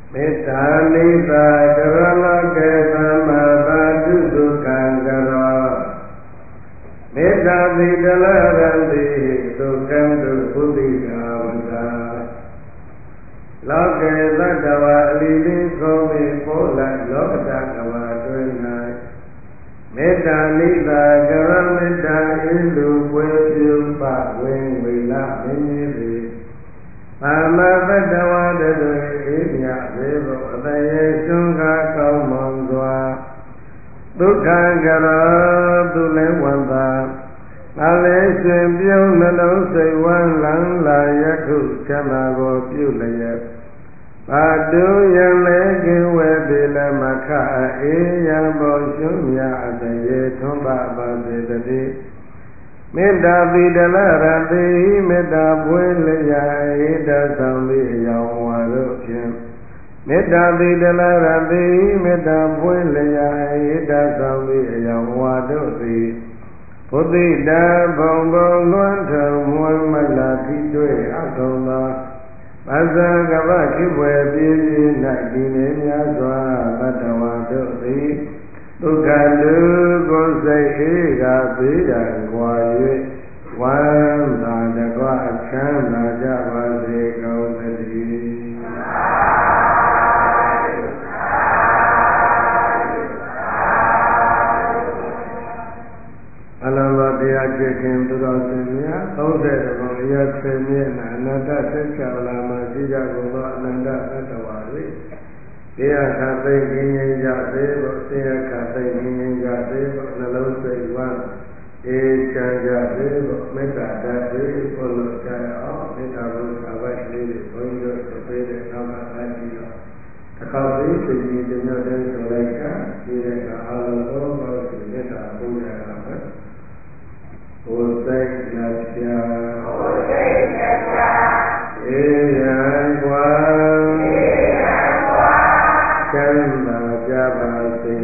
မေတ္တာနိသာကရလကေသမ္မာသာတုသုခံကရောမေတ္တာတိတလရံတိသုခံတုဘုဒ္ဓိကာဝတာလောကေသတ္တဝါအလီလေးဆုံးပြီးပို့လိုက်လောကတကဘာတွင်၌မေတ္တာနိသာကရမေတ္တာဣလူပွေပြုပဝိဝိလမင်းကြီးသည်ပါမသတ္တဝါတို့အေးမြဘေဘုအတရေကျွန်းကားကောင်းမွန်စွာဒုက္ခကရောသူလည်းဝန်သာအလေးရှင်ပြုံးနှလုံးစိတ်ဝမ်းလန်းလာယခုချမ်းသာကိုပြုလျက်ဘာတုယံလေကိဝေတိလမခအေယံဘောရှုမြအတရေထွန်းပါပါစေတည်းမေတ္တာပိတလရတိမေတ္တာပွေလျာဧတဆောင်ပြီးအယောင်ဝါတို့ဖြင့်မေတ္တာပိတလရတိမေတ္တာပွေလျာဧတဆောင်ပြီးအယောင်ဝါတို့သည်ဘုဒ္ဓိတာဘုံဘုံလွှမ်းထုံမွမ်းမလာတိတွေ့အထုံသောပဇာကပခိဘွယ်ပြည့်ပြည့်၌ဒီနေများစွာတတ္တဝါတို့သည်ဒုက္ခတုကိုယ်စိတ်အေးကပေးရန်ကွာ၍ဝမ်းသာတကွချမ်းသာကြပါစေကုန်သတည်းအလဘတရားချစ်ခင်သူတော်စင်များ30ဘုံရစေမြတ်အနန္တသက်ချလာမှာရှိကြကုန်သောအနန္တသတ္တဝါတွေတရားခသိငြိမ်းကြစေဖို့တရားခသိငြိမ်းကြစေဖို့နှလုံးစိတ်ဝမ်းအေးချမ်းကြစေဖို့မေတ္တာဓာတ်တွေဘုလို့ကြရအောင်မေတ္တာဘုရားပိုက်လေးတွေဘုန်းကြီးတို့ဆိုပေးတဲ့နောက်ကလိုက်ပြီးတော့တစ်ခါသေးစိတ်ကြီးတမျိုးတည်းဆိုလိုက်ကဒီကအားလုံးသောကောင်းစီမေတ္တာပူဇော်ရမယ်ဘုစိတ်နှပြအေးရန်ကွာချမ်းသာကြပါစေ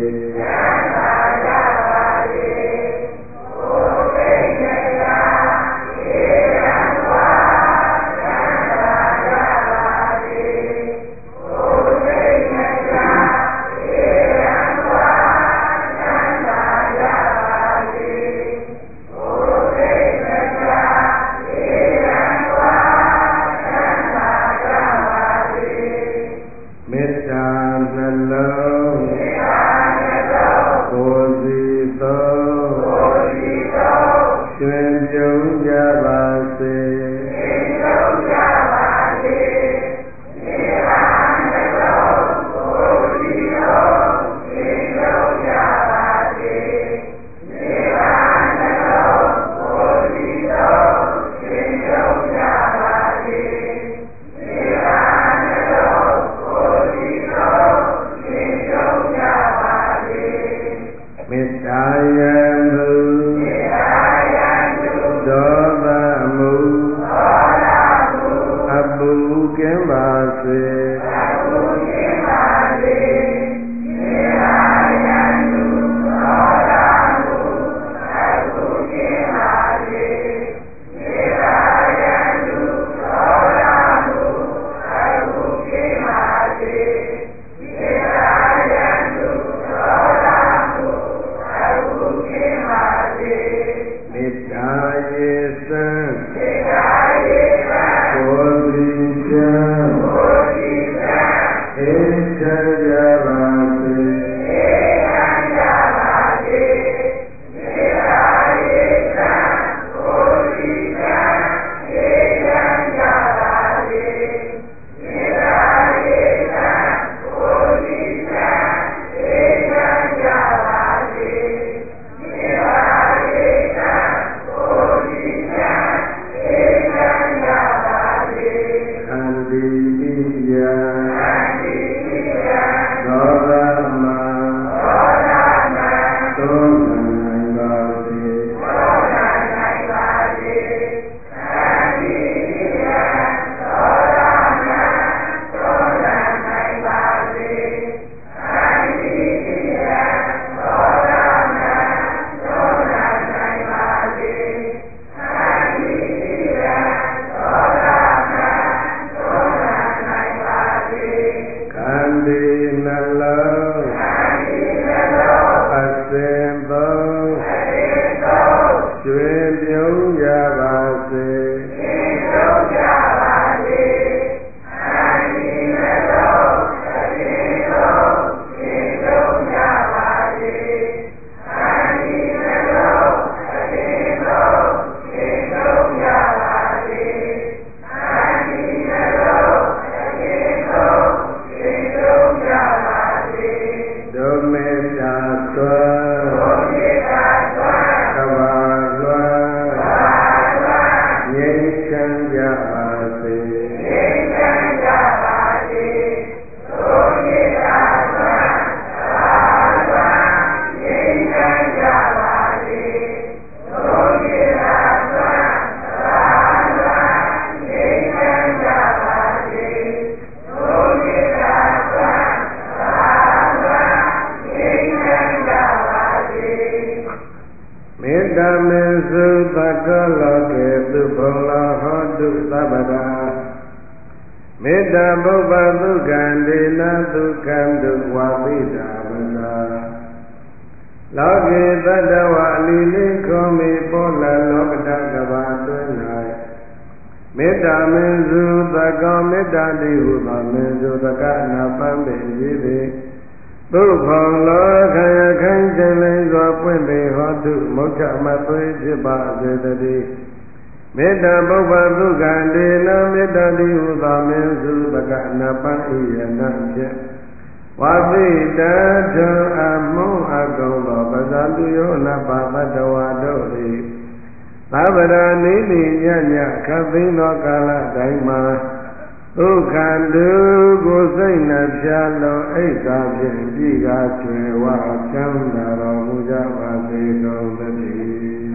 တုသဗ္ဗရာမေတ္တာပုပ္ပသုခံဒေနဒုက္ခံဒုဝါပိတာဝနာလောကေတတ္တဝအလီလေးခောမိပေါ်လာလောကတကဘာတွင်၌မေတ္တာမင်းစုသကောမေတ္တာတိဟုသောမင်းစုသကနာပန်းပင်ကြီးသည်သုခောလောခယခိုင်ခြင်းလေးစွာပွင့်ပေဟောတုမုတ်ချမသွေးဖြစ်ပါစေတည်းမေတ္တာပုပ္ပသုခံဒေနမေတ္တာတိဟုသောမင်းစုသကနာပန်းဤယနာဖြင့်ဝါသိတထအမုံအကုံသောပဇာတုယောနဘာပတ္တဝါတို့သည်သဗ္ဗရာနိတိညညခပ်သိမ်းသောကာလတိုင်းမှာဒုက္ခတုကိုစိတ်နှပြလုံးအိတ်သာဖြင့်ကြည်ကားကျွယ်ဝချမ်းသာတော်မူကြပါစေကုန်သတည်း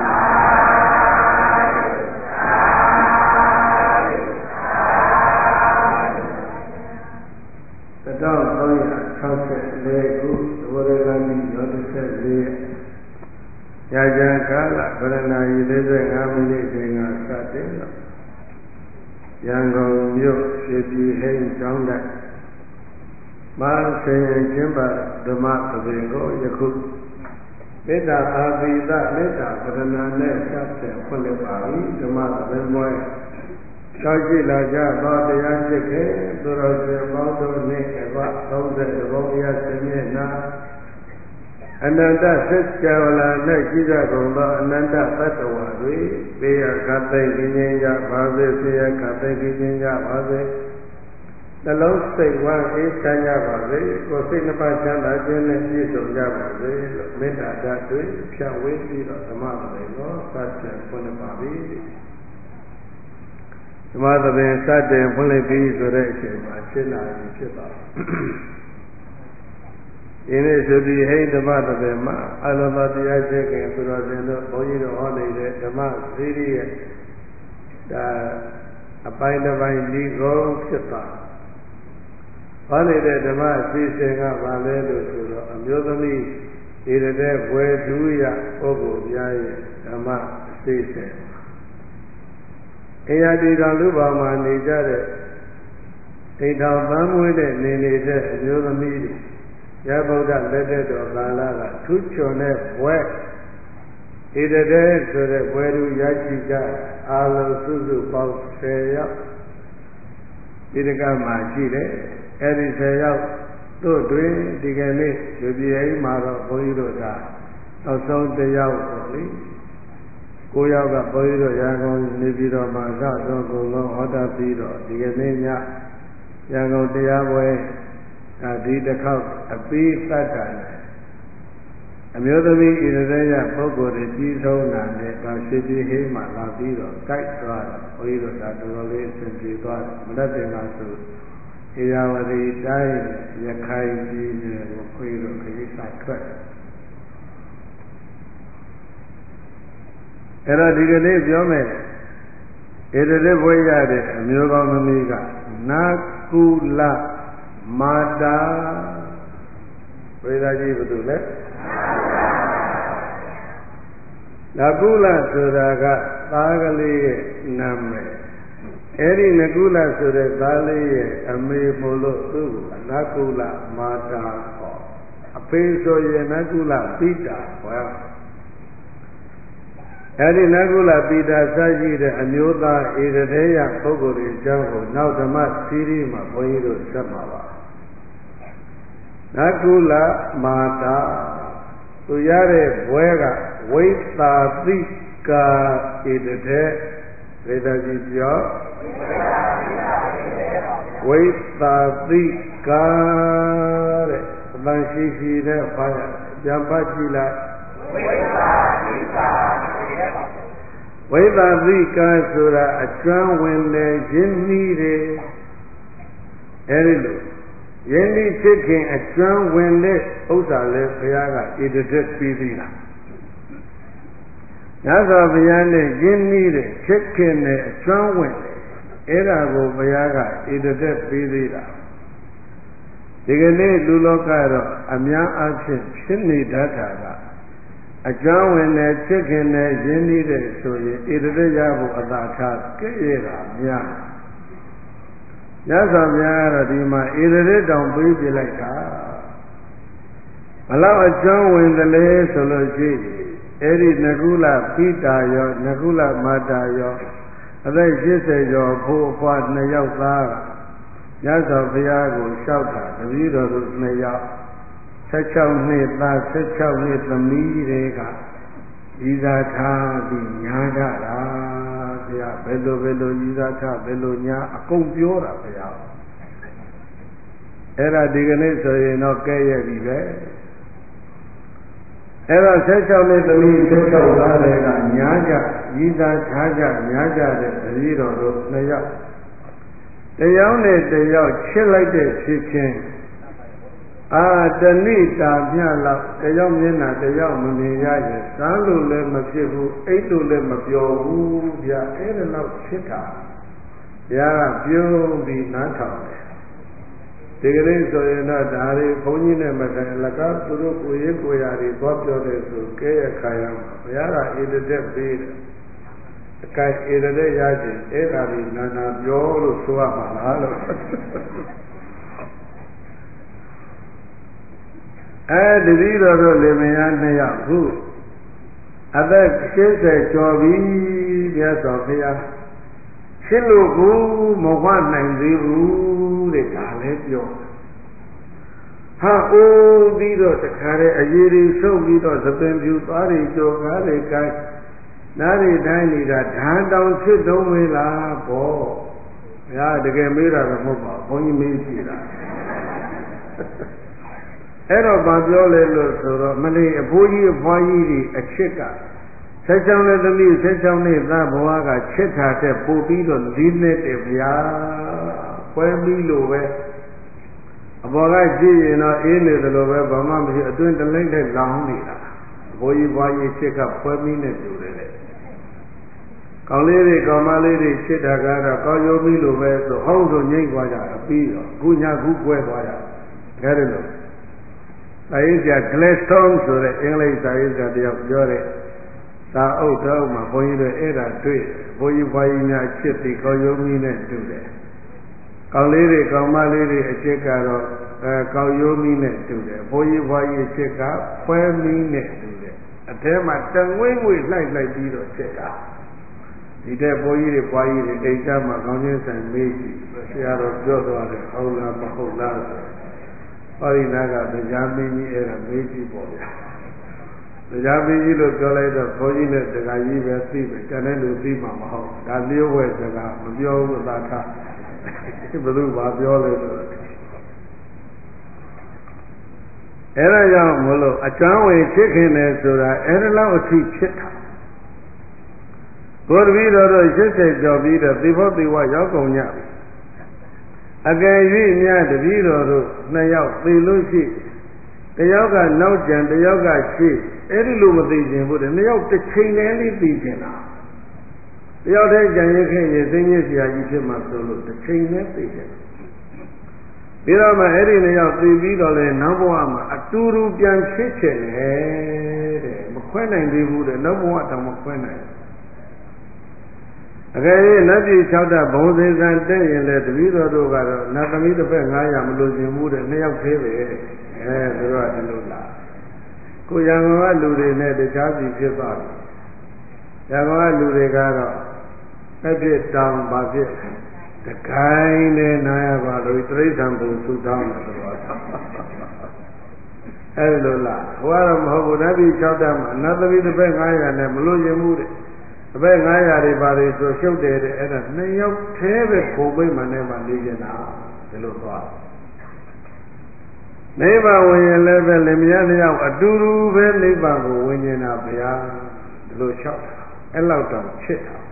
1364ခုသဘောရကတိရော14ရက်ကြာကာလဗရဏာယီ45မိနစ်ချိန်ကစတင်တော့ရန်ကုန်မြို့ရွှေပြည်ဟိန်းကျောင်းတိုက်မာဆင်ချင်းပါဓမ္မသဘင်ကိုယခုမေတ္တာအာသီသမေတ္တာပရဏာနဲ့စတဲ့ဖွင့်လှစ်ပါပြီဓမ္မသဘင်ပွဲတောက်ကြည့်လာကြသောတရားရှိခဲ့သူတော်ရှင်ပေါင်းတို့နှင့်အဘ30ဘုံရစင်မျက်နာအနန္တသစ္စာဝလာ၌ရှိကြကုန်သောအနန္တသတ္တဝါတွေပေယခသိဉ္ဉ္ကြပါစေဆေယခသိဉ္ဉ္ကြပါစေနှလုံးစိတ်ဝမ်းအေးချမ်းကြပါစေကိုယ်စိတ်နှပါချမ်းသာခြင်းနဲ့ပြည့်စုံကြပါစေလို့မေတ္တာဓာတ်တွေဖြန့်ဝေပြီးတော့ဓမ္မသဘင်ကိုစတင်ဖွင့်ပါပြီဓမ္မသဘင်စတင်ဖွင့်လိုက်ပြီးဆိုတဲ့အချိန်မှာရှင်းလာပြီဖြစ်ပါဒီနေ့ဆိုပြီးဟိဓမ္မသဘင်မှာအလုံးစုံတရားရှိခင်သူတော်စင်တို့ဘုန်းကြီးတို့ဟောနေတဲ့ဓမ္မသီရိရဲ့ဒါအပိုင်းတစ်ပိုင်းဒီကုန်ဖြစ်သွားဟောနေတဲ့ဓမ္မအစီအစဉ်ကဘာလဲလို့ဆိုတော့အမျိုးသမီးဒီတဲ့ဘွယ်ဒူးရပုဂ္ဂိုလ်များရဲ့ဓမ္မအစီအစဉ်အေယတိတော်လူပေါင်းမှာနေကြတဲ့အိမ်တော်ပန်းမွေးတဲ့နေနေတဲ့အမျိုးသမီးတွေရဗုဒ္ဓလက်တဲ့တော်ကာလကထူးချွန်တဲ့ဘွဲဣတတဲ့ဆိုတဲ့ဘွဲလူရရှိကြအာလုံးစုစုပေါင်း10ယောက်ဒီတကမှာရှိတယ်အဲ့ဒီ10ယောက်တို့တွင်ဒီကနေ့လူပြည်အိမ်မှာတော့ဘုန်းကြီးတို့ကနောက်ဆုံး1ယောက်ပေါ့လေ9ယောက်ကဘုန်းကြီးတို့ရန်ကုန်နေပြည်တော်မှာစတော့ကုန်လုံးဟောတာပြီးတော့ဒီကနေ့ညရန်ကုန်တရားပွဲဒီတစ်ခေါက်အပြီးသတ်တာနဲ့အမျိုးသမီးဣရရပုဂ္ဂိုလ်တွေကြီးဆုံးတာနဲ့ဒါရှိပြီးဟိမှလာပြီးတော့ကြိုက်သွားတယ်ဘုန်းကြီးတို့ဒါတော်တော်လေးအဆင်ပြေသွားတယ်မနက်တင်ကဆိုဧရာဝတီတိုင်းရခိုင်ပြည်နယ်ကိုခွေးတို့ခရီးဆိုင်ထွက်အဲ့တော့ဒီကနေ့ပြောမယ်ဣရရဘွေရတဲ့အမျိုးကောင်းသမီးကနာကုလမာတာဝေဒကြီးဘယ်သူလဲနာကုလဆိုတာကသားကလေးရဲ့နာမည်အဲ့ဒီနကုလဆိုတဲ့သားလေးရဲ့အမေမို့လို့သူ့ကိုနာကုလမာတာခေါ်အဖေဆိုရင်နကုလပိတာခေါ်အဲ့ဒီနကုလပိတာစရှိတဲ့အမျိုးသားဣရထေယပုဂ္ဂိုလ်တွေအကြောင်းကိုနောက်ဓမ္မစီရီမှာဘုန်းကြီးတို့ဆက်မှာပါနကုလမာတာသူရတဲ့ဘွဲကဝိသာတိကာဣတထေဝေဒကြီးပြောဝိသာတိကာတဲ့အတန်ရှိရှိနဲ့ဖားရပြန်ပတ်ကြည့်လိုက်ဝိသာတိကာဝိသာတိကာဆိုတာအကျွမ်းဝင်တဲ့ရင်းနှီးတွေအဲဒီလိုယင်းဒီဖြစ်ခင်အကျွမ်းဝင်တဲ့ဥစ္စာလဲဘုရားကဣတတက်ပြီးပြီလားညသောဘုရားနဲ့ယင်းနှီးတဲ့ဖြစ်ခင်နဲ့အကျွမ်းဝင်တယ်အဲ့ဒါကိုဘုရားကဣတတက်ပြီးသေးတာဒီကနေ့လူလောကတော့အများအားဖြင့်ဖြစ်နေတတ်တာကအကျောင်းဝင်တဲ့ချစ်ခင်တဲ့ရင်းနှီးတဲ့ဆိုရင်ဣတရေရဖို့အသာထားကဲ့ရဲ့တာများညဇောများတော့ဒီမှာဣတရေတောင်ပေးပြလိုက်တာဘလောက်အကျောင်းဝင်တယ်လဲဆိုလို့ရှိရင်အဲ့ဒီနကုလပိတာယောနကုလမာတာယောအသက်80ကျော်ဖို့အဖွား2ယောက်သားညဇောဘုရားကိုလျှောက်တာတပည့်တော်တို့2ယောက်16နှစ်သား16နှစ်သမီးတွေကဤသာထားပြီးညာကြတာဘုရားဘယ်လိုဤသာထားဘယ်လိုညာအကုန်ပြောတာဘုရားအဲ့ဒါဒီကနေ့ဆိုရင်တော့ကဲ့ရဲ့ပြီပဲအဲ့တော့16နှစ်သမီး16သားတွေကညာကြဤသာထားကြညာကြတဲ့တပည့်တော်တို့2ယောက်တယောက်နဲ့တယောက်ချစ်လိုက်တဲ့ဖြစ်ချင်းတဏိတာမြလောက်တယောက်မျက်နှာတယောက်မမြင်ရရင်စားလို့လည်းမဖြစ်ဘူးအိတ်လို့လည်းမပြောဘူးဗျာအဲ့ဒါတော့ဖြစ်တာဘုရားကပြုံးပြီးနားထောင်တယ်ဒီကလေးဆိုရင်တော့ဒါတွေဘုန်းကြီးနဲ့မတိုင်လကားသူတို့ကိုရေးကိုရာတွေသွားပြောတယ်ဆိုကဲရခါရမှာဘုရားကဣတတက်ပေးတယ်အကဲဣတတက်ရခြင်းအဲ့ဒါတွေနာနာပြောလို့ဆိုရမှာလားလို့တပည့်တော်တို့လင်မယား2ယောက်ခုအသက်80ကျော်ပြီမြတ်စွာဘုရားရှင်းလို့ကိုမဝနိုင်သေးဘူးတဲ့ဒါလည်းပြောဟာအိုးပြီးတော့တခါတည်းအရေးတွေဆုံးပြီးတော့သပင်ပြူသွားတွေကြော်ကားတွေကိုင်းနားတွေတိုင်းနေတာဓာတောင်ဖြစ်တုံးမေးလားဘောဘုရားတကယ်မေးတာတော့မဟုတ်ပါဘူးဘုန်းကြီးမေးကြည့်တာအဲ့တော့ဗာပြောလေလို့ဆိုတော့မလေးအဖိုးကြီးအဖွားကြီးတွေအချစ်က16နှစ်သမီး16နှစ်သားဘဝကချစ်တာတဲ့ပို့ပြီးတော့လေးနဲ့တည်းဗျာခွဲပြီးလို့ပဲအပေါ်ကကြည့်ရင်တော့အေးနေတယ်လို့ပဲဘာမှမရှိအတွင်းတလိမ့်တဲ့လောင်နေတာအဖိုးကြီးဘွားကြီးချစ်ကခွဲပြီးနဲ့တူတယ်လေကောင်းလေးတွေကောင်းမလေးတွေချစ်တာကတော့ကောင်းရိုးပြီးလို့ပဲဆိုဟောင်းဆိုငိမ့်သွားကြတာပြီးတော့ခုညာခုကွဲသွားကြတယ်ဒါလို့စာရေးဆရာ Gladstone ဆိုတဲ့အင်္ဂလိပ်စာရေးဆရာတယောက်ပြောတဲ့စာအုပ်တော်မှာဘုန်းကြီးတို့အဲ့ဒါတွေ့ဘုန်းကြီးဘွားကြီးများချစ်ပြီးကောင်းရုံးကြီးနဲ့တူတယ်။ကောင်းလေးတွေကောင်းမလေးတွေအချစ်ကတော့ကောင်းရုံးကြီးနဲ့တူတယ်။ဘုန်းကြီးဘွားကြီးချစ်ကဖွဲမီးနဲ့တူတယ်။အထဲမှာတငွေ့ငွေ့လိုက်ပြီးတော့ချစ်တာ။ဒီတဲ့ဘုန်းကြီးတွေဘွားကြီးတွေအိမ်သားမှာကောင်းချင်းဆိုင်မေးကြည့်ဆရာတော်ပြောသွားတယ်ဟုတ်လားမဟုတ်လားဆိုဟောဒီနာကတရားမင်းကြီးအဲ့ဒါမေးကြည့်ပေါ့ဗျာတရားမင်းကြီးလို့ပြောလိုက်တော့ဘုန်းကြီးနဲ့တရားကြီးပဲသိပဲကျန်တဲ့လူသိမှာမဟုတ်ဒါလျှို့ဝဲစကားမပြောဘူးသာထားဘယ်သူဘာပြောလဲဆိုတော့အဲ့ဒါကြောင့်မလို့အကျွမ်းဝင်ဖြစ်ခင်တယ်ဆိုတာအဲ့ဒါလောက်အထိဖြစ်တာကိုယ်တပည့်တော်တို့80ကျော်ပြီးတော့သေဖို့သေဝရောက်ကုန်ကြပြီအကယ်၍များတပည့်တော်တို့2ယောက်သေလို့ရှိတယောက်ကနောက်ကျန်တယောက်ကရှိအဲ့ဒီလိုမသိခြင်းဘူးတဲ့2ယောက်တစ်ချိန်တည်းလေးသိခြင်းလားတယောက်တည်းကြံရခဲ့ရင်သိဉ္ဇဆရာကြီးဖြစ်မှဆိုလို့တစ်ချိန်တည်းသိခြင်းပြီးတော့မှအဲ့ဒီ2ယောက်သိပြီးတော့လဲနောက်ဘဝမှာအတူတူပြန်ဖြစ်ချင်တယ်တဲ့မခွဲနိုင်သေးဘူးတဲ့နောက်ဘဝတောင်မခွဲနိုင်အကယ်၍နတ်ပြည်6ဓာတ်ဘုံစေကံတဲ့ရင်လေတပည့်တော်တို့ကတော့နတ်သမီးတစ်ဖက်900မလို့ခြင်းဘူးတဲ့2ယောက်သေးပဲသူတို့ကဒီလိုလားကိုရံကုန်ကလူတွေနဲ့တခြားပြည်ဖြစ်သွားပြီရံကုန်ကလူတွေကတော့အဖြစ်တောင်ပါဖြစ်တခိုင်းနဲ့နာရပါလို့တိရစ္ဆာန်ဘုံသုတောင်းတယ်သူတို့အဲ့လိုလားဟိုကတော့မဟုတ်ဘူးနတ်ပြည်6ဓာတ်မှာနတ်သမီးတစ်ဖက်900နဲ့မလို့ခြင်းဘူးတဲ့အဘက်900တွေပါလေဆိုရှုပ်တယ်တဲ့အဲ့ဒါ2ယောက်သေးပဲပုံပိတ်မှနဲ့မှနေကြတာဒီလိုသွားနိဗ္ဗာန်ဝင်ရင်လည်းပဲလင်မယား2ယောက်အတူတူပဲနိဗ္ဗာန်ကိုဝင်နေတာဗျာဒီလိုလျှောက်တာအဲ့လောက်တော့ချစ်တာ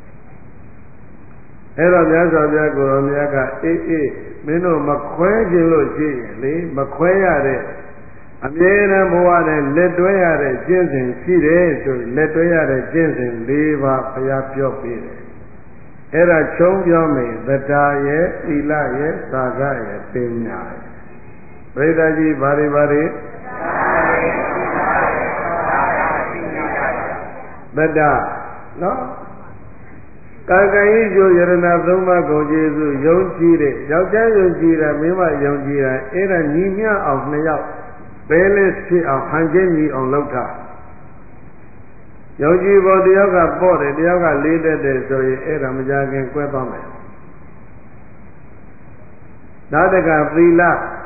အဲ့တော့မြတ်စွာဘုရားကိုရောမြတ်ကအေးမင်းတို့မခွဲခြင်းလို့ရှိရင်လေမခွဲရတဲ့အမြဲတမ်းဘဝနဲ့လက်တွဲရတဲ့ကျင့်စဉ်ရှိတယ်ဆိုလက်တွဲရတဲ့ကျင့်စဉ်၄ပါးဘုရားပြောပေးတယ်အဲ့ဒါချုံးပြောမယ်သတ္တာရဲ့သီလရဲ့သာဂရဲ့ပညာရဲ့ပရိသတ်ကြီးဘာတွေ no? ကာကံဤကျိုးယရဏသုံးပါးကုန်ကျေးဇူးယုံကြည်တဲ့ယောက်ျားယုံကြည်တာမိန်းမယုံကြည်တာအဲ့ဒါညီမျှအောင်နှစ်ယောက်ဘယ်လဲဖြစ်အောင်ဟန်ချင်းညီအောင်လုပ်တာယုံကြည်ဖို့တယောက်ကပေါ့တယ်တယောက်ကလေးတက်တယ်ဆိုရင်အဲ့ဒါမကြခင်ကွဲသွားမယ်နောက်တကသီလ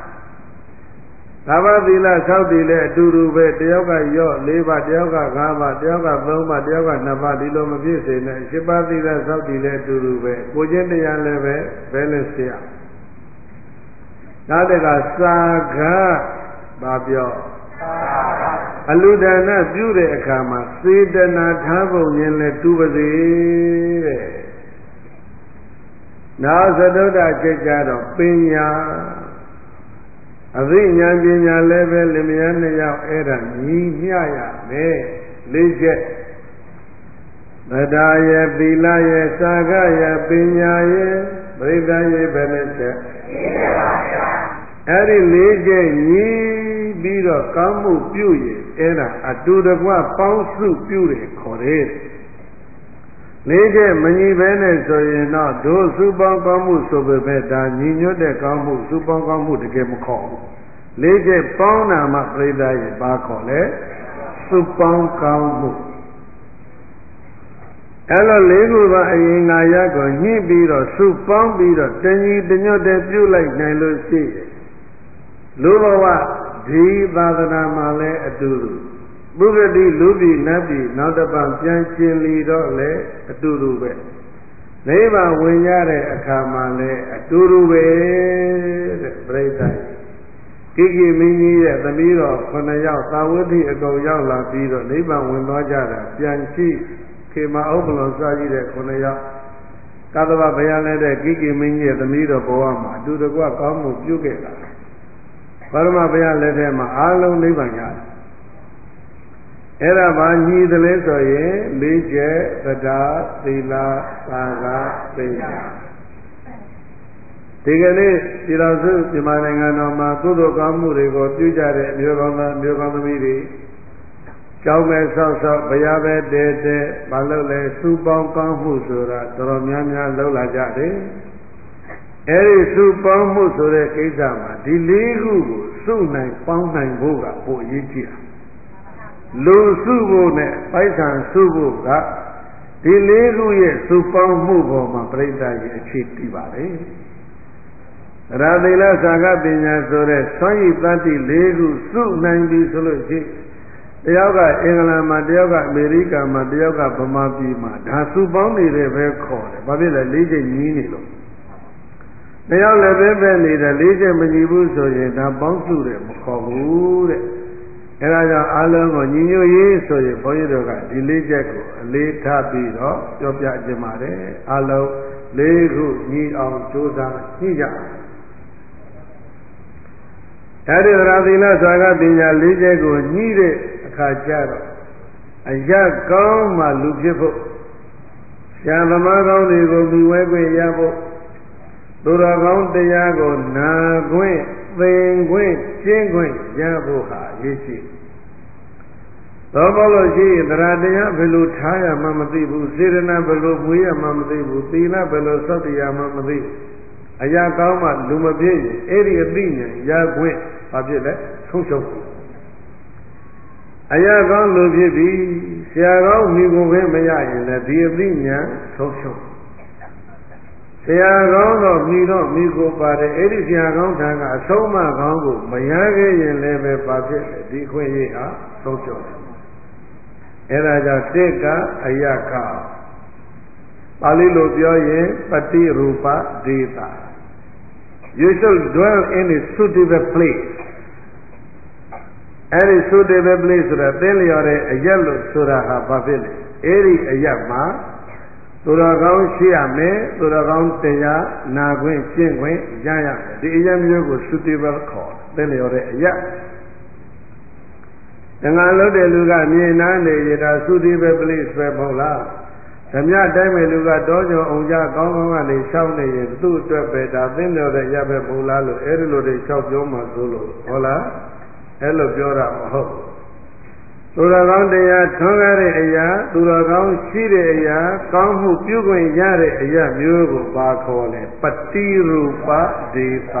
သာဝသီလ6တည်လဲအတူတူပဲတယောက်ကရော့4ပါးတယောက်က5ပါးတယောက်က3ပါးတယောက်က2ပါးဒီလိုမဖြစ်စေနဲ့10ပါးသီလ6တည်လဲအတူတူပဲကိုချင်းတရားလည်းပဲဘယ်လဲရှင်းအောင်နောက်တကစာကဘာပြောအလူဒါနပြုတဲ့အခါမှာစေတနာထားပုံချင်းလဲတူပါစေတဲ့နောက်သတုဒ္ဒချက်ကြတော့ပညာအသိဉာဏ်ပညာလည်းပဲလင်မယားနှစ်ယောက်အဲ့ဒါညီမျှရမယ်လေးချက်သဒ္ဒါယေသီလယေစာကယေပညာယေပရိသယေဘယ်နဲ့ချက်အဲ့ဒီလေးချက်ညီပြီးတော့ကောင်းမှုပြုရင်အဲ့ဒါအတူတကွပေါင်းစုပြုတယ်ခေါ်တယ်လေးချက်မညီဘဲနဲ့ဆိုရင်တော့ဒုစုပေါင်းကောင်းမှုဆိုပေမဲ့ဒါညီညွတ်တဲ့ကောင်းမှုစုပေါင်းကောင်းမှုတကယ်မခေါ်ဘူးလေးချက်ပေါင်းတာမှပြိဿရဲ့ဘာခေါ်လဲစုပေါင်းကောင်းမှုအဲ့လိုလေးခုပါအရင်ငါရကိုညှိပြီးတော့စုပေါင်းပြီးတော့တညီတညွတ်တဲ့ပြုလိုက်နိုင်လို့ရှိတယ်လူဘဝဒီသာသနာမှာလည်းအတူတူဘုဂတိလူပြည်နတ်ပြည်နောက်တစ်ပတ်ပြန်ရှင်းလီတော့လည်းအတူတူပဲနိဗ္ဗာန်ဝင်ရတဲ့အခါမှာလည်းအတူတူပဲတဲ့ပြိဿကိကိမင်းကြီးရဲ့သမီးတော်9ယောက်သာဝတိအကုန်ရောက်လာပြီးတော့နိဗ္ဗာန်ဝင်သွားကြတာပြန်ကြည့်ခေမအုပ်ဘလုံးစားကြည့်တဲ့9ယောက်ကသဗ္ဗဘုရားလည်းတဲ့ကိကိမင်းကြီးရဲ့သမီးတော်ဘဝမှာအတူတကွကောင်းမှုပြုခဲ့တာပရမဘုရားလက်ထက်မှာအာလုံးနိဗ္ဗာန်ရတယ်အဲ့ဒါဘာညီတယ်လဲဆိုရင်လေးချက်သဒ္ဒါသီလသာကပညာဒီကနေ့ပြည်တော်စုမြန်မာနိုင်ငံတော်မှာကုသိုလ်ကောင်းမှုတွေကိုပြုကြတဲ့မျိုးကောင်းသားမျိုးကောင်းသမီးတွေကြောင်းမဲ့ဆောက်ဆောက်ဘုရားပဲတဲတဲမလုပ်လဲစုပေါင်းကောင်းမှုဆိုတာတော်တော်များများလုပ်လာကြတယ်အဲ့ဒီစုပေါင်းမှုဆိုတဲ့ကိစ္စမှာဒီလေးခုကိုစုနိုင်ပေါင်းနိုင်ဖို့ကပိုအရေးကြီးတာလူစုဖို့နဲ့ပိုက်ဆံစုဖို့ကဒီလေးခုရဲ့စုပေါင်းမှုပေါ်မှာပြိဿရဲ့အခြေတည်ပါလေရာသီလသာကပညာဆိုတဲ့ဆွမ်းရည်တတ္တိလေးခုစုနိုင်ပြီဆိုလို့ရှိတယောက်ကအင်္ဂလန်မှာတယောက်ကအမေရိကန်မှာတယောက်ကဗမာပြည်မှာဒါစုပေါင်းနေတဲ့ပဲခေါ်တယ်ဘာဖြစ်လဲလေးချက်ညီးနေလို့တယောက်လည်းပဲနေတဲ့လေးချက်မညီဘူးဆိုရင်ဒါပေါင်းစုတယ်မခေါ်ဘူးတဲ့အဲဒါကြောင့်အလုံးကိုညီညွတ်ရေးဆိုရင်ဘုန်းကြီးတို့ကဒီလေးချက်ကိုအလေးထားပြီးတော့ပြောပြခြင်းပါတယ်အလုံးလေးခုညီအောင်ကြိုးစားညှိကြအဲဒီသရသီလသာကပညာလေးချက်ကိုညှိတဲ့အခါကျတော့အရကောင်းမှလူဖြစ်ဖို့ဆရာသမားကောင်းတွေကိုမြှဝဲခွင့်ရဖို့သူတော်ကောင်းတရားကိုနာခွင့်သင်ခွင့်ကျင့်ခွင့်ရဖို့ဟာအရေးကြီးတော့ဘာလို့ရှိရင်တရားတရားဘယ်လိုထားရမှမသိဘူးစေတနာဘယ်လိုမွေးရမှမသိဘူးသီလဘယ်လိုစောင့်တရားမှမသိဘူးအရာကောင်းမှလူမဖြစ်ရင်အဲ့ဒီအသိဉာဏ်ရခွင့်ဘာဖြစ်လဲဆုံးရှုံးအရာကောင်းလူဖြစ်ပြီးဆရာကောင်းမိကိုပဲမရရင်လည်းဒီအသိဉာဏ်ဆုံးရှုံးဆရာကောင်းတော့မိကိုပါတယ်အဲ့ဒီဆရာကောင်းထံကအဆုံးအမကောင်းကိုမရခဲ့ရင်လည်းပဲဘာဖြစ်လဲဒီခွင့်ရဟာဆုံးရှုံးတယ်အဲ့ဒါကြောင့်တစ်ကအယကပါဠိလိုပြောရင်ပฏิရူပဒေတာ you should dwell in a suitable place အဲ့ဒီ suitable place ဆိုတာသင်လျော်တဲ့အရက်လို့ဆိုတာဟာဘာဖြစ်လဲအဲ့ဒီအရက်မှာသူတော်ကောင်းရှိရမယ်သူတော်ကောင်းတရားနာခွင့်ကျင့်ခွင့်ရရမယ်ဒီအရက်မျိုးကို suitable ခေါ်သင်လျော်တဲ့အရက်တန်ခါလို့တဲ့လူကမြေနားနေရတာ suitable place ပဲမဟုတ်လားဓမြတိုင်းမဲ့လူကတောကျော်အောင်ကြကောင်းကောင်းကနေရှောက်နေရင်သူ့အတွက်ပဲဒါသင်တော်တဲ့ရပဲမဟုတ်လားလို့အဲ့ဒီလိုတွေလျှောက်ပြောမှဆိုလို့ဟုတ်လားအဲ့လိုပြောတာမဟုတ်သူတော်ကောင်းတရားထွန်းကားတဲ့အရာသူတော်ကောင်းရှိတဲ့အရာကောင်းမှုပြုခွင့်ရတဲ့အရာမျိုးကိုပါခေါ်လဲပတိရူပဒေသ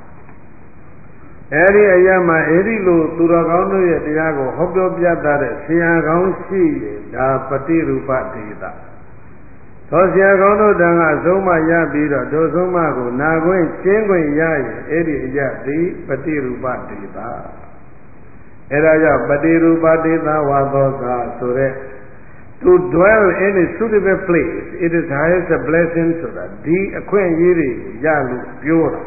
အဲ့ဒီအရာမှာအဲ့ဒီလိုသူတော်ကောင်းတို့ရဲ့တရားကိုဟောပြောပြသတဲ့ဆရာကောင်းရှိရင်ဒါပတိရူပဒေသသောဆရာကောင်းတို့တန်ကအဆုံးမရပြီးတော့ဒုဆုံးမကိုနာခွင့်ရှင်းခွင့်ရရင်အဲ့ဒီအရာသည်ပတိရူပဒေသအဲ့ဒါကြောင့်ပတိရူပဒေသဝါသောကဆိုတဲ့ to dwell in a suitable place it is highest a blessing ဆိုတာဒီအခွင့်အရေးတွေရလို့ပြောတာ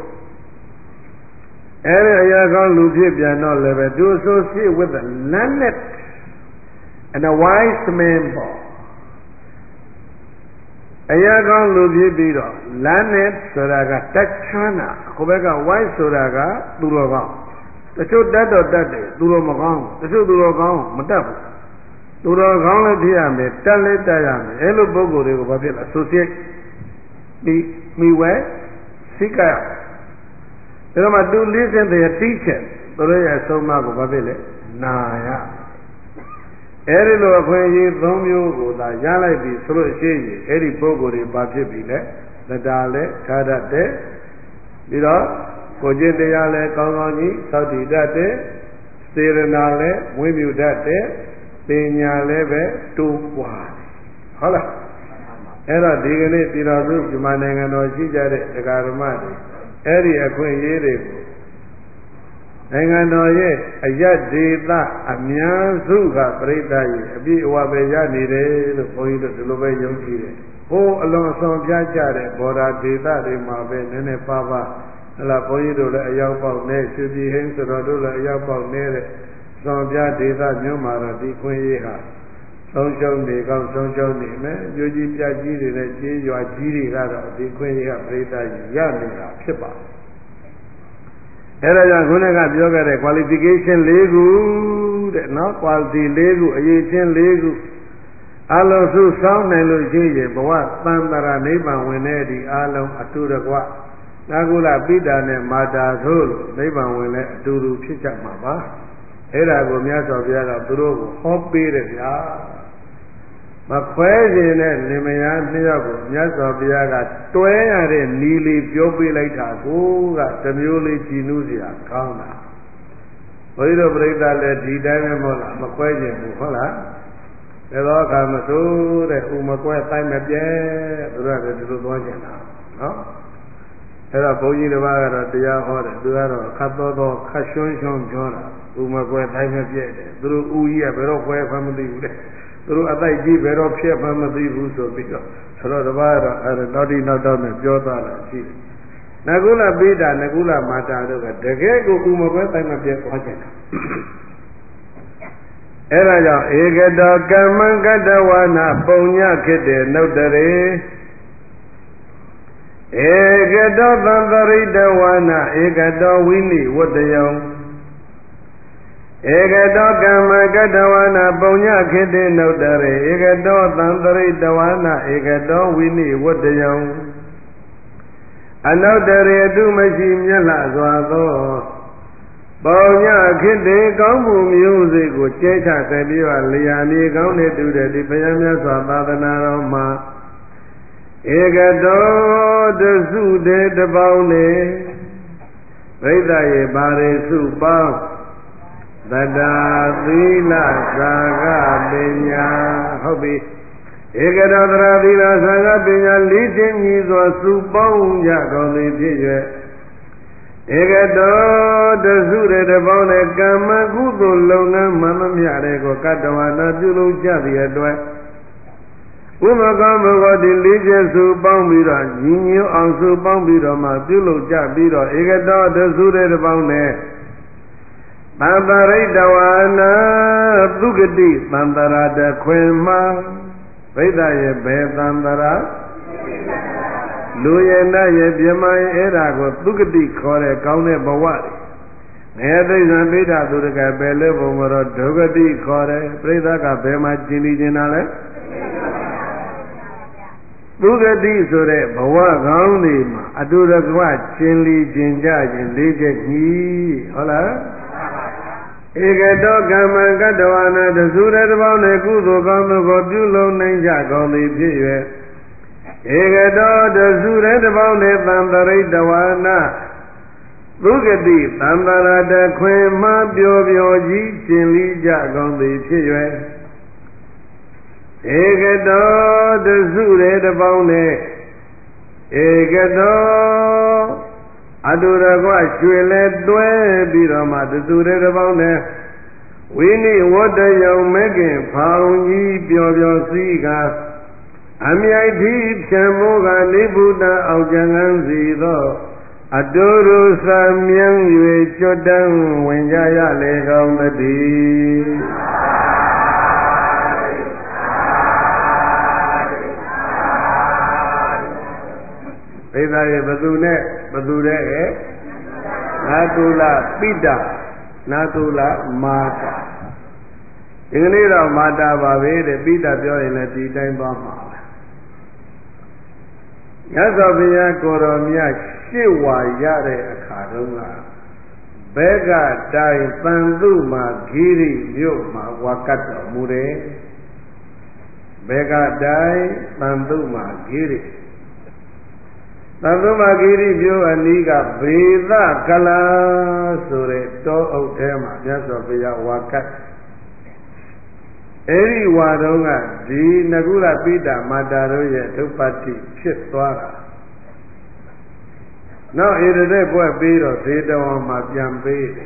အဲ့ဒီအရာကောင်းလူဖြစ်ပြန်တော့လည်းပဲ to associate with a learned and a wise man ပေါ့အရာကောင်းလူဖြစ်ပြီးတော့ learned ဆိုတာကတက်ချမ်းတာကိုဘက်က wise ဆိုတာကသူတော်ကောင်းတချို့တတ်တော့တတ်တယ်သူတော်မကောင်းတချို့သူတော်ကောင်းမတတ်ဘူးသူတော်ကောင်းလည်းဖြစ်ရမယ်တတ်လည်းတတ်ရမယ်အဲ့လိုပုဂ္ဂိုလ်တွေကိုဘာဖြစ်လဲ associate မိဝဲစိတ်ကရဒါမှသူ listen their teacher သူတို့ရဲ့အဆုံးအမကိုဘာဖြစ်လဲနာရအဲ့ဒီလိုအခွင့်အရေး၃မျိုးကိုသာရလိုက်ပြီဆိုလို့ရှိရင်အဲ့ဒီပုဂ္ဂိုလ်တွေဘာဖြစ်ပြီလဲတရားလည်းထားတတ်တယ်ပြီးတော့ကိုကျင့်တရားလည်းကောင်းကောင်းကြီးသောက်တည်တတ်တယ်စေရနာလည်းဝိမြုတတ်တယ်ပညာလည်းပဲတိုးပွားတယ်ဟုတ်လားအဲ့တော့ဒီကနေ့ပြည်တော်စုမြန်မာနိုင်ငံတော်ရှိကြတဲ့ဒကာဓမ္မတွေအဲ့ဒီအခွင့်အရေးတွေကိုနိုင်ငံတော်ရဲ့အယက်ဒေသအများစုကပြိဿရဲ့အပြည့်အဝပဲရနေတယ်လို့ဘုန်းကြီးတို့ဒီလိုပဲယုံကြည်တယ်ဟိုအလွန်ဆောင်ပြကြတဲ့ဘောဓာဒေသတွေမှာပဲနည်းနည်းပါးပါးဟလာဘုန်းကြီးတို့လည်းအရောက်ပေါက်နေရွှေပြည်ဟင်းဆိုတော့တို့လည်းအရောက်ပေါက်နေတဲ့ဆောင်ပြဒေသမျိုးမှာတော့ဒီခွင့်ရေးဟာဆုံးရှုံးနေကောင်းဆုံးရှုံးနေမယ်မြို့ကြီးပြကြီးတွေနဲ့ကြီးရွာကြီးတွေကတော့ဒီခွင့်ရေးကပြိဿရနေတာဖြစ်ပါတယ်အဲဒါကြောင့်ခုနကပြောခဲ့တဲ့ qualification ၄ခုတဲ့နော် quality ၄ခုအရေးချင်း၄ခုအလုံးစုဆောင်းနိုင်လို့ရှိရင်ဘဝသံဃာနိဗ္ဗာန်ဝင်တဲ့ဒီအလုံးအတူတကွနာကုလပိတာနဲ့မာတာသို့လို့နိဗ္ဗာန်ဝင်လဲအတူတူဖြစ်ကြမှာပါအဲ့ဒါကိုမြတ်စွာဘုရားကသူတို့ကိုဟောပေးတယ်ဗျာမခွဲခြင်းနဲ့လင်မယားနှစ်ယောက်ကိုမြတ်စွာဘုရားကတွဲရတဲ့နီလီပြောပေးလိုက်တာကိုကတစ်မျိုးလေးကြည်နူးစရာကောင်းတာဘုရားတို့ပြိဿလည်းဒီတိုင်းပဲမဟုတ်လားမခွဲခြင်းဘူးဟုတ်လားဒါတော့အခါမဆိုးတဲ့ဥမကွဲတိုင်းမပြဲသူတို့ကဒီလိုသွားကြတာနော်အဲ့တော့ဘုန်းကြီးတစ်ပါးကတော့တရားဟောတယ်သူကတော့ခတ်သောခတ်ရွှွန်းပြောတာဥမကွဲတိုင်းမပြဲတယ်သူတို့ဥကြီးကဘယ်တော့ခွဲမှမသိဘူးတဲ့သူတို့အတိုက်ကြီးဘယ်တော့ဖြစ်မှမသိဘူးဆိုပြီးတော့ဆိုတော့တစ်ပါးကတော့အဲ့နောက်တိနောက်တော့နဲ့ပြောသွားတာရှိတယ်နကုလပိတာနကုလမာတာတို့ကတကယ်ကိုဥမကွဲတိုင်းမပြဲသွားကြတာအဲ့ဒါကြောင့်ဧကတောကမ္မကတ္တဝနာပုံညခေတ္တေနုတ္တရေဧကတောသံသရိတဝနာဧကတောဝိနိဝတ္တယံဧကတောကမ္မကတ္တဝနာပုံညခေတ္တေနုတ္တရေဧကတောသံသရိတဝနာဧကတောဝိနိဝတ္တယံအနုတ္တရေသူမရှိမြတ်လာစွာသောပုံညခေတ္တေကောင်းမှုမျိုးစေ့ကိုကျဲချတဲ့ပြီးတော့လျာမြေကောင်းနေတူတဲ့ဒီဘုရားမြတ်စွာသာသနာတော်မှာဧကတောတစုတေတပေါင်းနေဘိဒယေပါရိစုပေါင်းတတာသီလသာကပညာဟုတ်ပြီဧကတောတရာသီလသာကပညာလေးချင်းညီစွာစုပေါင်းကြတော်သည်ဖြစ်၍ဧကတောတစုတေတပေါင်းနေကမ္မကုသိုလ်လုပ်ငန်းမှန်သမျှတွေကိုကတ္တဝနာပြုလုပ်ကြသည့်အတွက်ဥမကံဘဂဝတိလေးချက်စုပေါင်းပြီးတော့ညီညွတ်အောင်စုပေါင်းပြီးတော့မှပြုလုပ်ကြပြီးတော့ဧကတောတစုတဲ့တပေါင်းနဲ့သံတရိတဝနာသုဂတိသံတရာတခွင်မှာဗိဒ္ဓရဲ့ဘယ်သံတရာလူရဲ့နတ်ရဲ့ပြမရဲ့အဲ့ဒါကိုသုဂတိခေါ်တဲ့ကောင်းတဲ့ဘဝတွေငယ်သိဇံပိဋကသူတကယ်ပဲလဲဘုံတော့ဒုဂတိခေါ်တယ်ပြိဿကဘယ်မှာကျင်နေနေတာလဲသုဂတိဆိုတဲ့ဘဝကောင်းတွေမှာအတူတကွကျင်လီကျင်ကြခြင်းလေးချက်ကြီးဟုတ်လားဧကတောကမ္မံကတ္တဝနာတစုရတပေါင်းနဲ့ကုသိုလ်ကောင်းသောကိုပြုလုံးနိုင်ကြကောင်းသည်ဖြစ်၍ဧကတောတစုရတပေါင်းနဲ့သံတရိတဝနာသုဂတိသံတရာတခွင်မှပျော်ပျော်ကြီးကျင်လိကြကောင်းသည်ဖြစ်၍ဧကတောတစုရတပေါင်းနဲ့ဧကတောအတုရကရွှေလဲတွဲပြီးတော့မှတစုရတပေါင်းနဲ့ဝိနိဝတ္တယုံမဲခင်ဖောင်ကြီးပျော်ပျော်စည်းကအမြိုက်တိဖြံမိုးကနိဗ္ဗုဒ္ဓအောင်ကျန်ကန်းစီသောအတူတူသာမြန်း၍ကျွတ်တန်းဝင်ကြရလေကောင်းတည်းဘိသာရဲ့ဘသူနဲ့ဘသူတဲ့ရဲ့နာတုလပိတ္တနာတုလမာတာဒီကနေ့တော့မာတာပါပဲတဲ့ပိတ္တပြောရင်လည်းဒီတိုင်းသွားမှာပဲရသော်ဘုရားကိုတော်မြတ်ရှစ်ဝါရတဲ့အခါတုန်းကဘဲကတိုင်တန်သူမှာဂိရိမြို့မှာဝါကတ်တော်မူတယ်ဘဲကတိုင်တန်သူမှာဂိရိသံသုမဂိရိမြို့အနီးကဗေဒကလာဆိုတဲ့တောအုပ်ထဲမှာမြတ်စွာဘုရားဝါကတ်အဲဒီဝါတုန်းကဒီနကုလပိဋကမာတာတို့ရဲ့ဒုပ္ပတ္တိဖြစ်သွားတာနောက်ဣရတဲ့ဘွဲ့ပြီးတော့သေတဝံမှာပြန်ပေးတယ်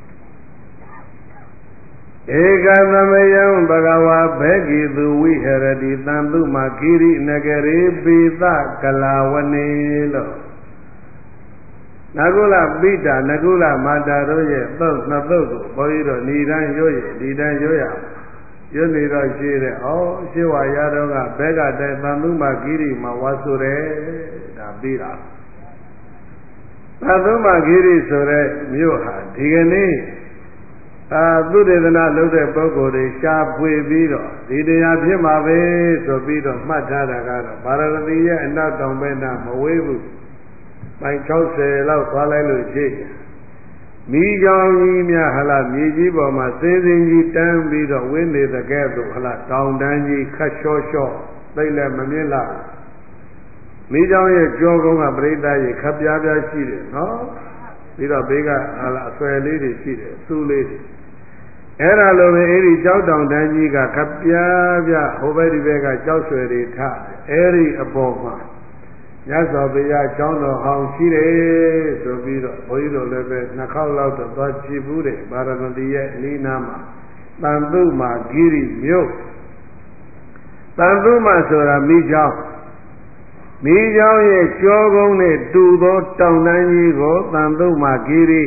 ဧကသမယံဘဂဝါဘေကိသူဝိဟရတိသံသုမဂိရိနဂရေပိသကလာဝနေလို့နကုလပိဋကနကုလမာတာတို့ရဲ့သုတ်နှစ်သုတ်ကိုဘုန်းကြီးတို့ဏိဒန်းရွတ်ရဒီတန်းရွတ်ရရွတ်နေတော့ရှိတယ်ဩရှိဝါရတော့ကဘဲကတဲ့သံသုမဂိရိမှာဝါဆိုတယ်ဒါပြီးတာသံသုမဂိရိဆိုတဲ့မြို့ဟာဒီကနေ့သုတေသနာလုပ်တဲ့ပုဂ္ဂိုလ်တွေရှားပွေပြီးတော့ဒီတရားဖြစ်မှာပဲဆိုပြီးတော့မှတ်ထားတာကတော့ဗာရာဏသီရဲ့အနောက်တောင်ဘက်နာမဝေးဘူးပိုင်60လောက်သွားလိုက်လို့ရှိတယ်မိကြောင်ကြီးများဟလာမြေကြီးပေါ်မှာစင်းစင်းကြီးတန်းပြီးတော့ဝင်းနေတဲ့ကဲ့သို့ဟလာတောင်တန်းကြီးခတ်လျှော့လျှော့သိလည်းမမြင်လားမိကြောင်ရဲ့ကြောကုန်းကပြိတ္တရဲ့ခပ်ပြားပြားရှိတယ်နော်ပြီးတော့ဘေးကဟလာအဆွဲလေးတွေရှိတယ်စူးလေးတွေအဲ့ဒါလိုပဲအဲ့ဒီကြောက်တောင်တန်းကြီးကခပ်ပြားပြားဟိုဘက်ဒီဘက်ကကြောက်ဆွဲတွေထားအဲ့ဒီအပေါ်မှာမြတ်စွာဘုရားကျောင်းတော်အောင်ရှိတယ်ဆိုပြီးတော့ဘုန်းကြီးတို့လည်းပဲနှစ်ခေါက်လောက်တော့သွားကြည့်ဘူးတယ်ဗာရာဏသီရဲ့အနီးနားမှာတန်သုမာဂိရိမြို့တန်သုမာဆိုတာမိကျောင်းရဲ့ကျောကုန်းနဲ့တူသောတောင်တန်းကြီးကိုတန်သုမာဂိရိ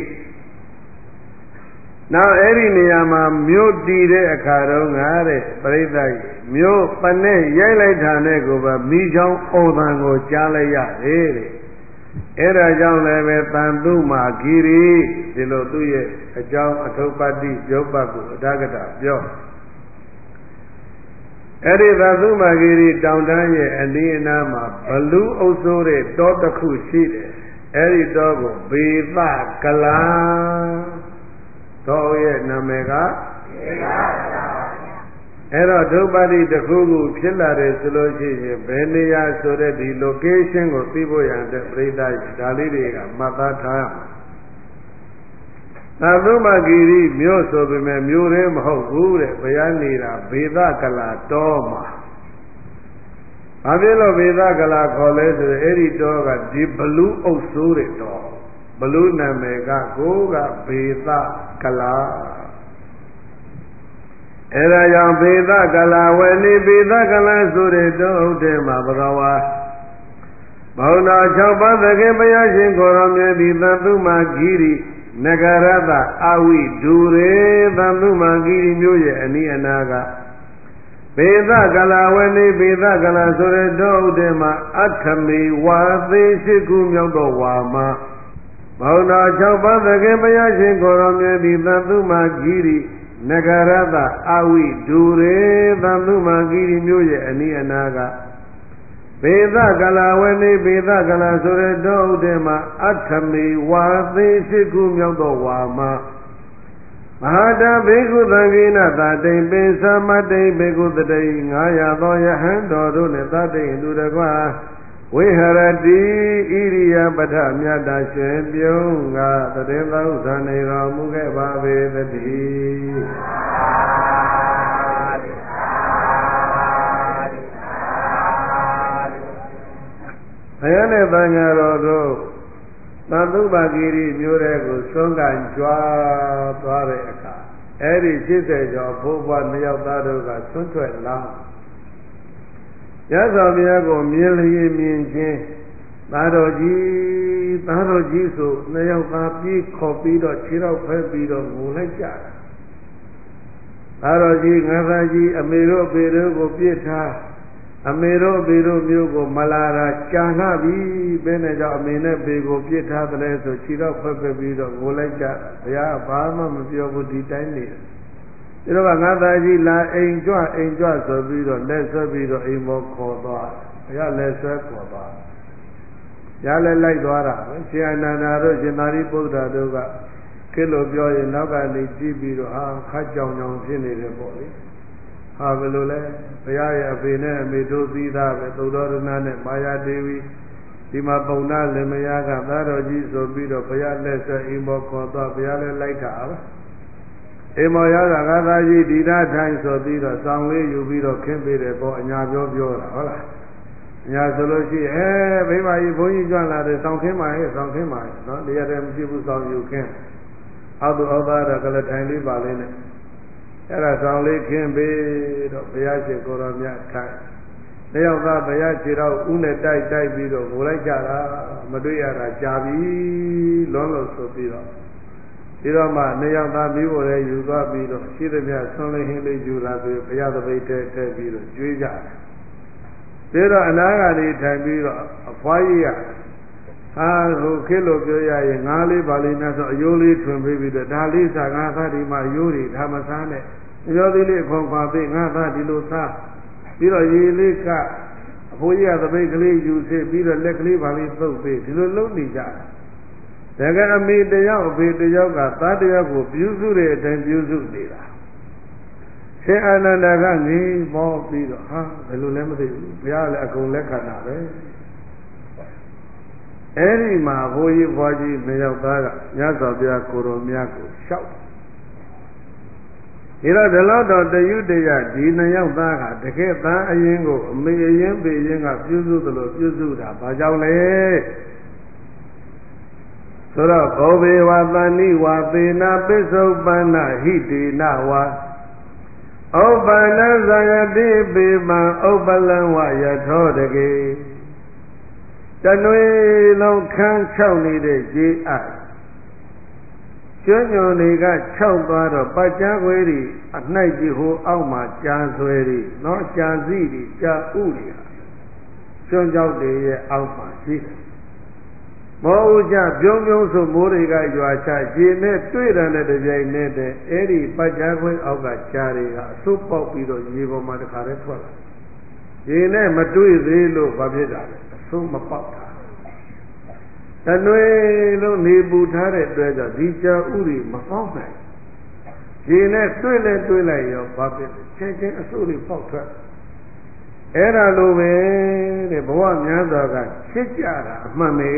နောက်အဲ့ဒီနေရာမှာမြို့တည်တဲ့အခါတုန်းကတဲ့ပြိဿကြီးမြို့ပနဲ့ရိုက်လိုက်တာနဲ့ကိုပဲမိချောင်းအော်တန်ကိုကြားလိုက်ရတယ်တဲ့အဲ့ဒါကြောင့်လည်းပဲတန်သုမာဂိရိဒီလိုသူ့ရဲ့အကြောင်းအထုပ္ပတ္တိရုပ်ပတ်ကိုအဓဂတပြောအဲ့ဒီတန်သုမာဂိရိတောင်တန်းရဲ့အနီးအနားမှာဘလူးအုပ်စိုးတဲ့တောတစ်ခုရှိတယ်အဲ့ဒီတောကိုဘေသကလာတော်ရဲ့နာမည်ကအဲ့တော့ဒုပ္ပတ္တိတစ်ခုခုဖြစ်လာတယ်ဆိုလို့ရှိရင်ဘယ်နေရာဆိုတဲ့ဒီ location ကိုသိဖို့ရတဲ့ပြိဿဒါလေးတွေကမှတ်သားထားရမှာသာသုမဂိရိမြို့ဆိုပေမဲ့မြို့ရဲမဟုတ်ဘူးတဲ့ဘုရားနေတာဘေသကလာတောမှာဘာဖြစ်လို့ဘေသကလာခေါ်လဲဆိုရင်အဲ့ဒီတောကဒီဘလူးအုပ်စိုးတဲ့တောဘလူးနာမည်ကကိုကဘေသကလာအဲ့ဒါကြောင့်ဘေသကလာဝေနိဘေသကလာဆိုတဲ့တောအုပ်ထဲမှာဘဂဝါဘုံတော်6ပါးသခင်ဘုရားရှင်ကိုရောမြတ်သည်သံသုမာဂိရိနဂရတအဝိဒူရေသံသုမာဂိရိမြို့ရဲ့အနီးအနားကဘေသကလာဝေနိဘေသကလာဆိုတဲ့တောအုပ်ထဲမှာအထမေဝါသေးရှိခုမြောက်သောဝါမှာဘုံတော်6ပါးသခင်ဘုရားရှင်ကိုရောမြတ်သည်သံသုမာဂိရိနဂရတအဝိဒူရေသံသုမာဂိရိမြို့ရဲ့အနီးအနားကဘေသကလာဝနေဘေသကလာဆိုတဲ့တောဥထဲမှာအထမေဝါသေးရှိခုမြောက်သောဝါမှာ Mahada Bhikkhu Thangina Tatin Pisamati Bhikkhu Tatin Ngaya Thoya Hando Ne Tatin Dudagwa Viharati Iriya Bata Myata Shwe Pyunga Tatin Tausani Ramuke Bhavedati Ayane Thangaro Tadubagiri Murego Songan Jwa Dwareka Eri Chisejo Bhuva Niyavdaruga Suntwe Lam Yasaviago Mili Minjin Taroji So Niyavdapi Kopido Chiro Pepido Muleja Taroji Navaji Amiro Biru Gopita Amiro Biru Mugo Malara Chanavi Beneja Amine Bego Pieta the Leso Chira Pepido Muleja Ya Bama Mupio Ditaini You know Navaji La Enjoy Sobido Lesser Bido Imo Koda Ya Lesser Koda Yale Lai Dwara Chianaro Genari Buddha Doga Kilo Joy Naga Nijibido Hajong Yong Fini Body Havelule, Paya Vene, Medozida, Vedodorana, Maya Devi, Dima Bona, Lemayaga, Daroji, Sobido, Paya Lessa, Imo Kota, Payale Laita. Emoyada, Gadaji, Dida, Time Sobido, Sangwe, Yubido, Kimbe, Bo, and Yabio Viola, Hola. Yazoloshi, Viva, you join the Sankima, not the other people song you can. How to other Galatani Balin. Era Sangli Kimbe, Payashi Koromia Kai. They have got Payachira, Une Tai Bido, Mulajara, Maduya Rajavi, Lolo Sopido. Irama, Nayama Bivo, you got Bido, Shidamia, Sonly Hindi Jura, Payada Vite, Bido, Juja. There are another time Bido, a 5 years. Who Kilo Joya, Nali, Balina, Yuli, Trumbi, the Dali, Sagata, Yuri, Tamasane, Yodili, Pompa, Nata, Dilusa, Biro Yilika, Hoya, the bakery, you say, Biro Lekli, Valley, so big, you don't need that. They got to meet the yoga, that they have Busure, and Busu Dira. Say, Ananaga, more Biro, the Lulemati, Piala, Golekana, Any ma hoyi vaji Nayavdaga, Yazabia Koromiako, shout. Ira the Lord of the Udaya, Dinayavdaga, the Keta Ayengo, Mayan Being of Yuzuda, Bajale. Sura Bobe Wadani Wabina Beso Bana Hiti Nawa. Obana Zayadi Bima Obalan Wayatodage. Tanwe Long Kang Chow needed G.I. Junior Chow Pajaweri at night who Alma Jansweri, not Janzidi, Jauria. Shunjao de Alma Sita. Moja, Byong so Moriga, you are charged, Jene, Twitter, and the Jane, Eddie Pajawe Alga Chari, so popular, Yivo Madakaretwa. Jene, Matui Zelo Babida. So Mapata. Tanwelo Nebu Tare Dredger, Dija Uri, Mafalme. Jene, Twila, your puppet, changing a suri potter. Era Love, the Boam Yazaga, Chichara, Mame.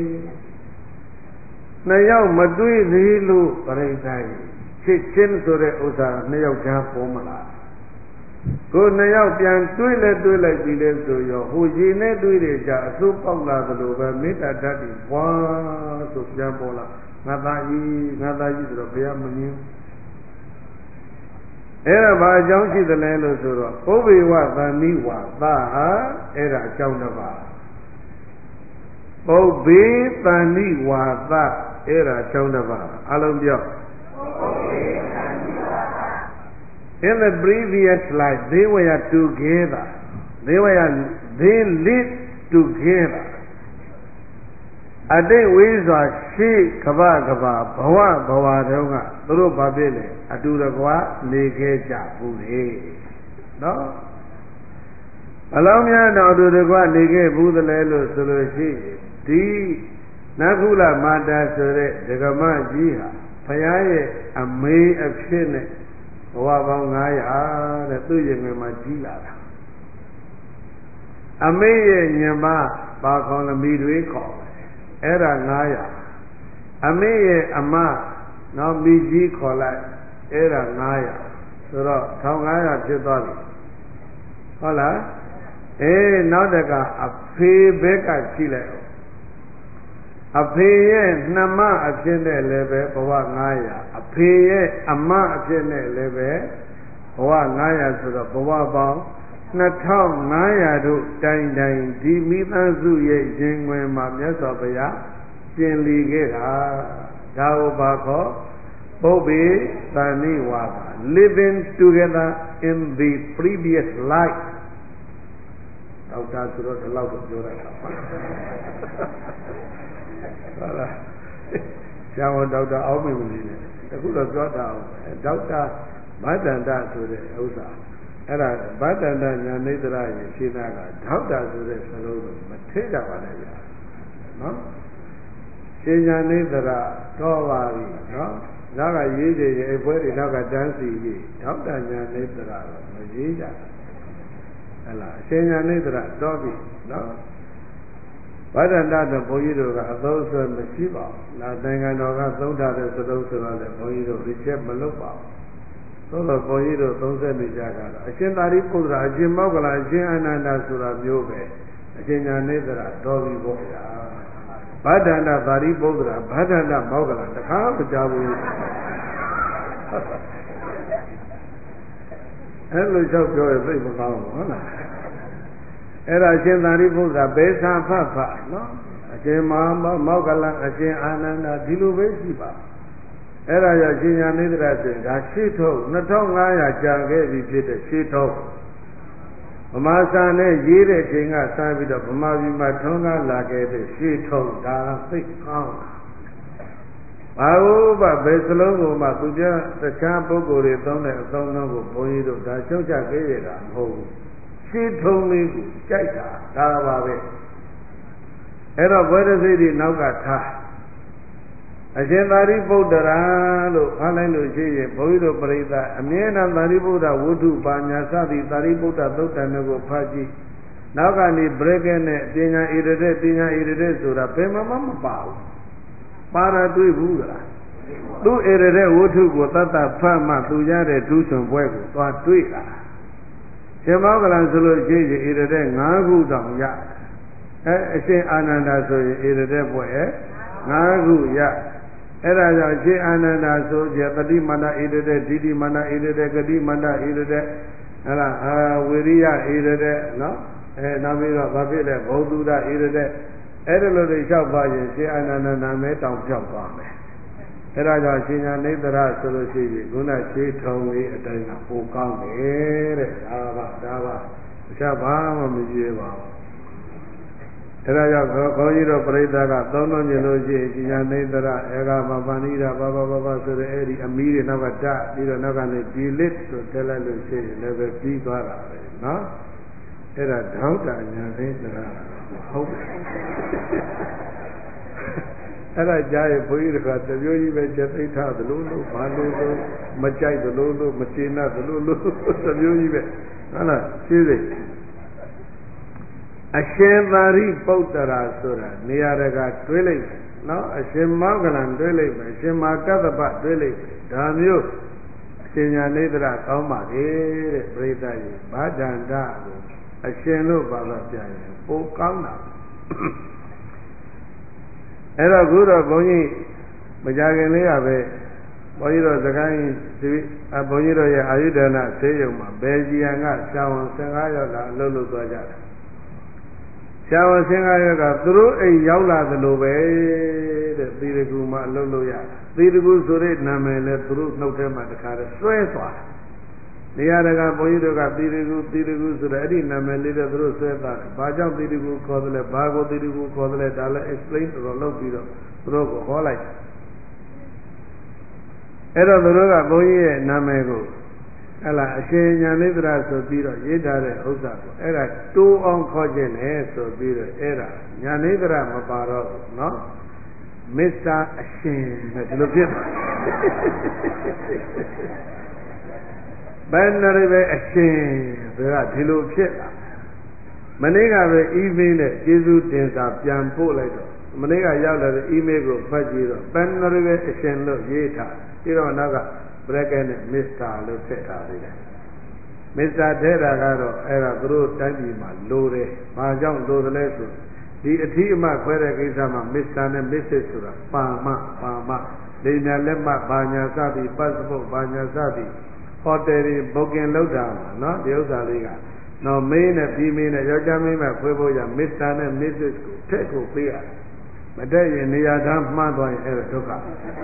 Nayao Madui Zilu, Parentai, Chichin Sore Osa, Nayao Formula. Go Nayao Pian Twila, Biles to your who Jine Duija, so Paula the Lover, Meta Daddy, was of Jambola, Nada Yudropia Manu. Era by Jonsi the Lelo Sura, Obi was the Niwa, Baha, Era Chaunava. Obi the Niwa, Era Chaunava, Alumbia. In the previous life, they were together. They lived together. A day we saw she Kava, Bawa, Through Babele, Aduragua, Negeja, Bure. No? Allow me now to the Gua Nege, Budalelo, Soloshi, D. Nakula Mada Sore, the Gama Jiha. ဘုရားရဲ့အမေးအဖြစ်နဲ့ဘဝပေါင်း900တဲ့သူ့ရင်ငယ်မှာကြီးလာတာအမေရဲ့ညင်ပါပါခေါ်လမီတွေခေါ်အဲ့ဒါ900အမေရဲ့အမနောက်မိကြီးခေါ်လိုက်အဲ့ဒါ900ဆိုတော့1500ဖြစ်သွားပြီဟုတ်လားနောက်တကအဖေဘက်ကကြည့်လိုက်အဖေရဲ့နှမအဖြစ်နဲ့လည်းပဲဘဝ900အဖေရဲ့အမအဖြစ်နဲ့လည်းပဲဘဝ900ဆိုတော့ဘဝပေါင်း2500တို့တိုင်တိုင်ဒီမိသားစုရဲ့ရင်ဝင်မှာမြတ်စွာဘုရားပြင်လီခဲ့တာဒါကိုပါခေါ်ပုဗ္ဗေသန္နိဝါဒ living together in the previous life ဒေါက်တာဆိုတော့ဒီလောက်ကိုပြောရတာပါဟုတ်လားဆရာဝန်ဒေါက်တာအောင်မင်းမနေနဲ့အခုတော့ပြောတာအောင်ဒေါက်တာဗဒ္ဒန္တဆိုတဲ့ဥစ္စာအဲ့ဒါဗဒ္ဒန္တညာနေတရရဲ့ရှင်းတာကဒေါက်တာဆိုတဲ့စလုံးကိုမထိကြပါနဲ့ဗျာနော်ရှင်းညာနေတရတော့ပါပြီနော်နောက်ကရေးကြရဲ့အပွဲတွေနောက်ကတန်းစီကြီးဒေါက်တာညာနေတရတော့မရေးကြဟဲ့လားအရှင်ညာနေတရတော့ပြီနော်ဗဒ္ဒန္တတော့ဘုန်းကြီးတို့ကအသုံးဆွဲမရှိပါဘူး။နိုင်ငံတော်ကသုံးထားတဲ့စလုံးဆိုတော့လည်းဘုန်းကြီးတို့ recheck မလုပ်ပါဘူး။သို့တော့ဘုန်းကြီးတို့သုံးဆက်နေကြတာအရှင်သာရိပုတ္တရာအရှင်မောက္ကလအရှင်အာနန္ဒာဆိုတာမျိုးပဲအရှင်ညာနေတရတော်ပြီပေါ့ဗျာ။ဗဒ္ဒန္တသာရိပုတ္တရာဗဒ္ဒန္တမောက္ကလတခါမကြဘူး။အဲ့လိုလျှောက်ပြောရင်သိမကောင်းဘူးဟုတ်လား။အဲ့ဒါအရှင်သာရိပုတ္တရာဘေသာဖဖနော်အရှင်မဟာမောက္ကလအရှင်အာနန္ဒာဒီလိုပဲရှိပါအဲ့ဒါကြောင့်ရှင်ညာနေတရဆိုရင်ဒါရှေ့ထုတ်2500ကြာခဲ့ပြီဖြစ်တဲ့ရှေ့ထုတ်ဗမာစာနဲ့ရေးတဲ့အချိန်ကစပြီးတော့ဗမာပြည်မှာထွန်းကားလာခဲ့တဲ့ရှေ့ထုတ်ဒါသိကောင်းဘာလို့ဘယ်စလုံးကိုမှသူပြတခြားပုဂ္ဂိုလ်တွေသုံးတဲ့အသုံးအနှုန်းကိုဘုန်းကြီးတို့ဒါရှုပ်ချခဲ့ရတာမဟုတ်ဘူးရှင်းထုံးလေးကိုကြိုက်တာဒါပါပဲအဲ့တော့ဘွဲတစိတ်ဒီနောက်ကထားအရှင်သာရိပုတ္တရာလို့ဖားလိုက်လို့ရှိရင်ဘုန်းကြီးတို့ပြိဿအမြဲတမ်းသာရိပုတ္တဝုဒ္ဓပါညာစသည်သာရိပုတ္တသုတ်တန်တို့ကိုဖတ်ကြည့်နောက်ကနေ break နဲ့ပညာဣရတဲ့ဆိုတာဘယ်မှမပါဘူးပါရတွေ့ဘူးလားသူဣရတဲ့ဝုဒ္ဓကိုသတ္တဖတ်မှသူရတဲ့ဒုဆွန်ပွဲကိုသွားတွေ့တာရှင်မောက္ကလဆိုလို့ရှိရင်ဣရတဲ့5ခုတောင်ရအရှင်အာနန္ဒာဆိုရင်ဣရတဲ့ဘွဲ5ခုရအဲ့ဒါကြောင့်ရှင်အာနန္ဒာဆိုကြတတိမန္တဣရတဲ့ဒိဋ္ဌိမန္တဣရတဲ့ဂတိမန္တဣရတဲ့ဟဲ့လားဝိရိယဣရတဲ့နော်နောက်ပြီးတော့ဗာဖြစ်တဲ့ဘௌဒ္ဓဣရတဲ့အဲ့ဒါလိုတွေလျှောက်ပါရင်ရှင်အာနန္ဒာနာမည်တောင်ပြောက်သွားမယ်အဲ့ဒါကြောင့်ရှင်ညာနေတရဆိုလို့ရှိရင်ခုနရှေးထုံလေးအတိုင်းကပိုကောင်းတယ်တဲ့ဒါပါတခြားဘာမှမကြည့်ပါဘူးအဲ့ဒါကြောင့်ခေါင်းကြီးတို့ပြိဿကသုံးလုံးမြင်လို့ရှိရင်ရှင်ညာနေတရဧကမပန္နိရာဘာဆိုတဲ့အဲ့ဒီအမီးတွေနောက်ကတပြီးတော့နောက်ကနေဒီလစ်ဆိုတဲလိုက်လို့ရှိရင်လည်းပဲပြီးသွားတာပဲနော်အဲ့ဒါဒေါက်တာညာနေတရဟုတ်အဲ့ဒါကြားရင်ဘုန်းကြီးတို့ကတမျိုးကြီးပဲချက်သိထားသလိုလို့ဘာလို့လို့မကြိုက်သလိုလို့မကျေနပ်သလိုလို့တမျိုးကြီးပဲဟုတ်လားရှင်းစိအရှင်သာရိပုတ္တရာဆိုတာနေရာတကာတွေးလိုက်နော်အရှင်မောက္ကလံတွေးလိုက်မယ်အရှင်မာကတ္တပတွေးလိုက်မယ်ဒါမျိုးအရှင်ညာနေတရကောင်းပါလေတဲ့ပြိဿကြီးဗဒ္ဒန္တကိုအရှင်လို့ပါတော့ပြန်ရင်ပိုကောင်းတာအဲ့တော့ခုတော့ဘုန်းကြီးမကြခင်လေးကပဲဘုန်းကြီးတို့စကိုင်းဘုန်းကြီးတို့ရဲ့အာယုဒနာဆေးရုံမှာဘယ်ဂျီယန်ကရှားဝန်15ယောက်လာအလုပ်လုပ်သွားကြတယ်ရှားဝန်15ယောက်ကသူတို့အိမ်ရောက်လာသလိုပဲတဲ့သီရကူမှာအလုပ်လုပ်ရသီရကူဆိုတဲ့နာမည်လဲသူတို့နှုတ်ထဲမှာတခါတည်းစွဲသွားနေရာတကာဘုန်းကြီးတို့ကသီရကူဆိုတဲ့အဲ့ဒီနာမည်လေးတွေသူတို့ဆွဲသွားတယ်။ဘာကြောင့်သီရကူခေါ်တယ်လဲဘာကိုသီရကူခေါ်တယ်လဲဒါလည်း explain တော်လုပ်ပြီးတော့သူတို့ကိုဟောလိုက်။အဲ့တော့သူတို့ကဘုန်းကြီးရဲ့နာမည်ကိုဟဲ့လားအရှင်ညာနေတရဆိုပြီးတော့ရေးထားတဲ့ဥစ္စာကိုအဲ့ဒါတိုးအောင်ခေါ်ခြင်းနဲ့ဆိုပြီးတော့အဲ့ဒါညာနေတရမပါတော့ဘူးနော်။မစ္စတာအရှင်တဲ့ဒီလိုဖြစ်သွားတယ်ဘယ်နဲ့ပဲအရှင်ဆိုတာဒီလိုဖြစ်လာမနေ့ကပဲအီးမေးလ်နဲ့ကျေးဇူးတင်စာပြန်ပို့လိုက်တော့မနေ့ကရောက်လာတဲ့အီးမေးလ်ကိုဖတ်ကြည့်တော့ဘယ်နဲ့ပဲအရှင်လို့ရေးထားပြီးတော့နောက်က bracket နဲ့ Mr. လို့ထည့်ထားသေးတယ်Mr. ထဲတာကတော့အဲ့ဒါသူတို့တိုင်းပြည်မှာလိုတယ်။ဘာကြောင့်လိုသလဲဆိုဒီအထီးအမခွဲတဲ့ကိစ္စမှာ Mr. နဲ့ Mrs. ဆိုတာပါမလိမ်ညာလက်မှတ်ဘာညာစသည် passport ဘာညာစသည်ဟိုတယ်တွေ booking လုပ်တာမှာနော်ဒီဥစ္စာလေးကနော်မင်းနဲ့ပြီးမင်းနဲ့ယောက်ျားမင်းနဲ့ခွဲဖို့ရ Mr. နဲ့ Mrs. ကိုထည့်ဖို့ပေးရတယ်။မတည့်ရင်နေရာသားမှားသွားရင်အဲ့ဒါဒုက္ခ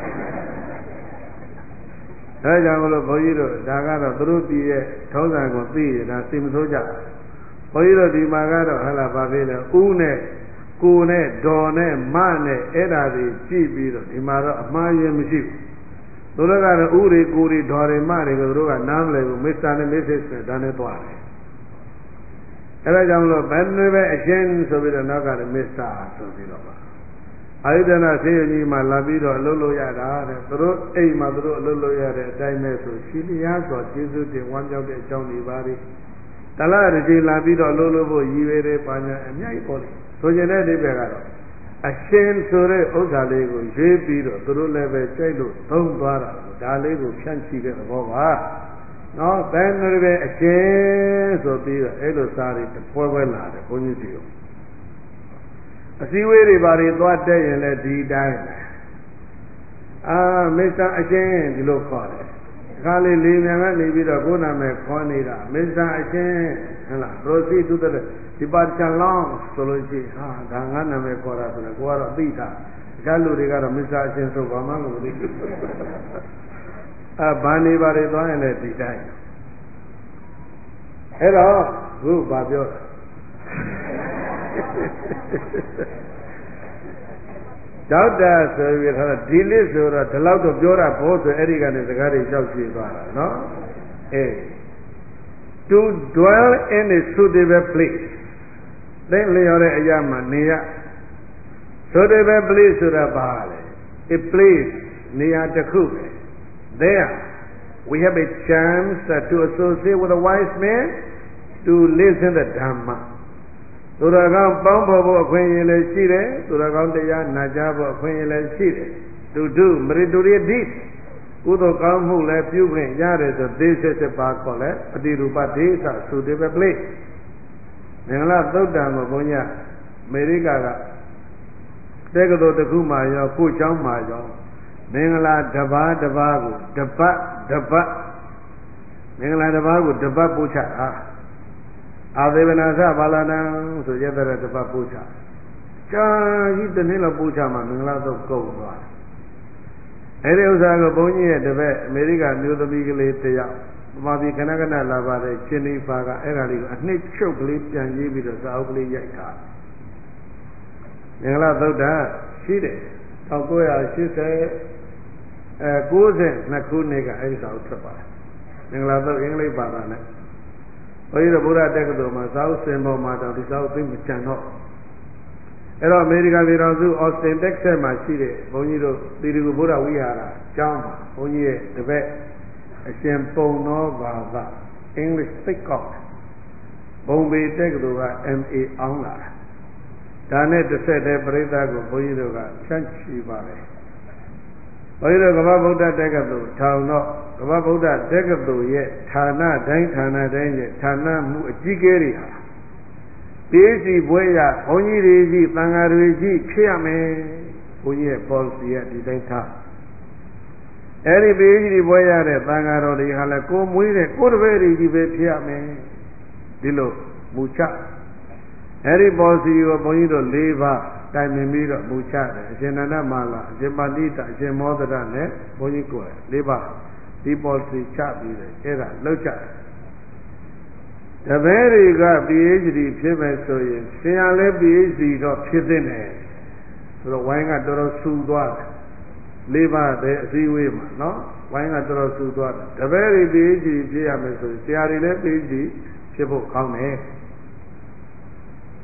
ဒါကြောင့်မလို့ဘုန်းကြီးတို့ဒါကတော့သူတို့ပြည်ရဲ့ထုံးစံကိုသိရတာသိမဆိုးကြဘုန်းကြီးတို့ဒီမှာကတော့ဟလာပါသေးတယ်ဦးနဲ့ကိုနဲ့ဒေါ်နဲ့မနဲ့အဲ့ဒါတွေကြည့်ပြီးတော့ဒီမှာတော့အမှားရင်းမရှိဘူးသူတို့ကတော့ဦးတွေကိုတွေဒေါ်တွေမတွေကိုသူတို့ကနားမလည်ဘူးမစ္စတာနဲ့မစ္စစ်နဲ့ဒါနဲ့သွားတယ်အဲ့ဒါကြောင့်မလို့ဘယ်နှပဲအရှင်ဆိုပြီးတော့နောက်ကလည်းမစ္စတာဆိုပြီးတော့အာယုဒနာဆေးရုံကြီးမှာလာပြီးတော့အလုပ်လုပ်ရတာတဲ့သူတို့အိမ်မှာသူတို့အလုပ်လုပ်ရတဲ့အတိုင်းပဲဆိုရှိလျားစွာကျေးဇူးတင်ဝမ်းမြောက်တဲ့အကြောင်းတွေပါလိတလားတစ်ချိန်လာပြီးတော့အလုပ်လုပ်ဖို့ရည်ရွယ်တယ်ပါညာအများကြီးပေါ်တယ်ဆိုကျင်တဲ့အိဗယ်ကတော့အရှင်ဆိုတဲ့ဥစ္စာလေးကိုရွေးပြီးတော့သူတို့လည်းပဲကြိုက်လို့သုံးသွားတာဒါလေးကိုဖြန့်ချိတဲ့သဘောပါနော်ဘယ်လိုပဲအရှင်ဆိုပြီးတော့အဲ့လိုစားတွေပွဲလာတယ်ဘုန်းကြီးစီကိုအစည်းအဝေးတွေဘာတွေသွားတက်ရင်လည်းဒီတိုင်းမစ္စတာအရှင်ဒီလိုခေါ်တယ်ခါလေးလေးမြန်ကနေပြီးတော့ကိုယ်နာမည်ခေါ်နေတာမစ္စတာအရှင်ဟုတ်လား proceed to the departure lounge ဆိုလို့ရှိဟာဒါငါနာမည်ခေါ်တာဆိုတော့ကိုကတော့သိတာတခြားလူတွေကတော့မစ္စတာအရှင်ဆိုဘာမှမသိဘူးဘာနေပါတွေသွားရင်လည်းဒီတိုင်းအဲ့တော့ခုဘာပြောတာဒေါက်တာဆိုပြီးတော့ဒီလစ်ဆိုတော့ဒီလောက်တော့ပြောတာဘောဆိုအဲ့ဒီကနေစကားတွေလျှောက်ကြည့်သွားတာနော်to dwell in a suitable place သိလျော်တဲ့အရာမှာနေရ suitable place ဆိုတာဘာလဲ a place နေရာတစ်ခုပဲ there we have a chance to associate with a wise man to listen the dhammaသူတော်ကောင်းပေါင်းဖော်ဖို့အခွင့်အရေးလည်းရှိတယ်သူတော်ကောင်းတရားနာကြားဖို့အခွင့်အရေးလည်းရှိတယ်to do meritorious deeds ကုသိုလ်ကောင်းမှုလည်းပြုခွင့်ရတယ်ဆိုသေစစ်ပါခေါ်လဲပฏิရူပဒေသသုတေပပလိမင်္ဂလာသုတ်တံကိုဘုန်းကြီးအမေရိကကတက္ကသိုလ်တစ်ခုမှရောကိုကျောင်းမှရောမင်္ဂလာတစ်ပါးတစ်ပါးကိုတပတ်မင်္ဂလာတစ်ပါးကိုတပတ်ပို့ချတာအာသေဝနာသဘာလနံဆိုရတဲ့တပတ်ပို့ချကြာကြီးတစ်နှစ်လောက်ပို့ချမှမင်္ဂလာသုတ်ကုန်သွားအဲ့ဒီဥစ္စာကိုဘုန်းကြီးရဲ့တပည့်အမေရိကန်မျိုးသမီးကလေးတယောက်ဗမာပြည်ခဏခဏလာပါတယ်ချင်းနေပါကအဲ့ဒါလေးကိုအနှစ်ချုပ်ကလေးပြန်ရေးပြီးတော့စာအုပ်ကလေးရိုက်ထားမင်္ဂလာသုတ်တာရှိတယ်1992ခုနှစ်ကအဲ့ဒီစာအုပ်ထွက်ပါတယ်မင်္ဂလာသုတ်အင်္ဂလိပ်ဘာသာနဲ့ဘုရားဗုဒ္ဓတက္ကသိုလ်မှာစာအုပ်စင်ပေါ်မှာတော့ဒီစာအုပ်သိမကြံတော့အဲ့တော့အမေရိကန်ပြည်တော်စုအော်စတင်တက်ဆက်မှာရှိတဲ့ဘုန်းကြီးတို့သီရိကုဗုဒ္ဓဝိဟာရကျောင်းမှာဘုန်းကြီးရဲ့တပည့်အရှင်ပုံသောဘာသာအင်္ဂလိပ်သိကောက်ဘုံပေတက္ကသိုလ်က MA အောင်လာဒါနဲ့တစ်ဆက်တည်းပြိဿကိုဘုန်းကြီးတို့ကဖြန့်ချီပါတယ်ဘုန်းကြီးတို့ကမ္ဘာဗုဒ္ဓတက္ကသိုလ်ထောင်တော့ကမ္ဘာဗုဒ္ဓတက္ကသိုလ်ရဲ့ဌာနတိုင်းရဲ့ဌာနမှုအကြီးအကဲတွေဟာPhD ဘွဲရဘုန်းကြီးတွေကြီးသံဃာတွေကြီးဖြစ်ရမယ်ဘုန်းကြီးရဲ့ policy ကဒီတိုင်းထားအဲ့ဒီ PhD ဘွဲရတဲ့သံဃာတော်တွေဟာလည်းကိုမွေးတဲ့ကိုတပည့်တွေကြီးပဲဖြစ်ရမယ်ဒီလိုမူချအဲ့ဒီ policy ကိုဘုန်းကြီးတို့၄ပါးတိုင်ပင်ပြီးတော့မူချတယ်အရှင်နန္ဒမာလာအရှင်ပါဠိတအရှင်မောဒရနဲ့ဘုန်းကြီးကိုယ်၄ပါးဒီ policy ချပြီးတယ်အဲ့ဒါလောက်ချတယ်တပည့်တွေက PhD ဖြစ်မယ်ဆိုရင်ဆရာလည်း PhD တော့ဖြစ်တဲ့နဲ့ဆိုတော့ဝိုင်းကတော်တော်ဆူသွားတယ်၄ပါးတဲ့အစည်းအဝေးမှာနော်ဝိုင်းကတော်တော်ဆူသွားတယ်တပည့်တွေ PhD ဖြစ်ရမယ်ဆိုရင်ဆရာတွေလည်း PhD ဖြစ်ဖို့ကောင်းတယ်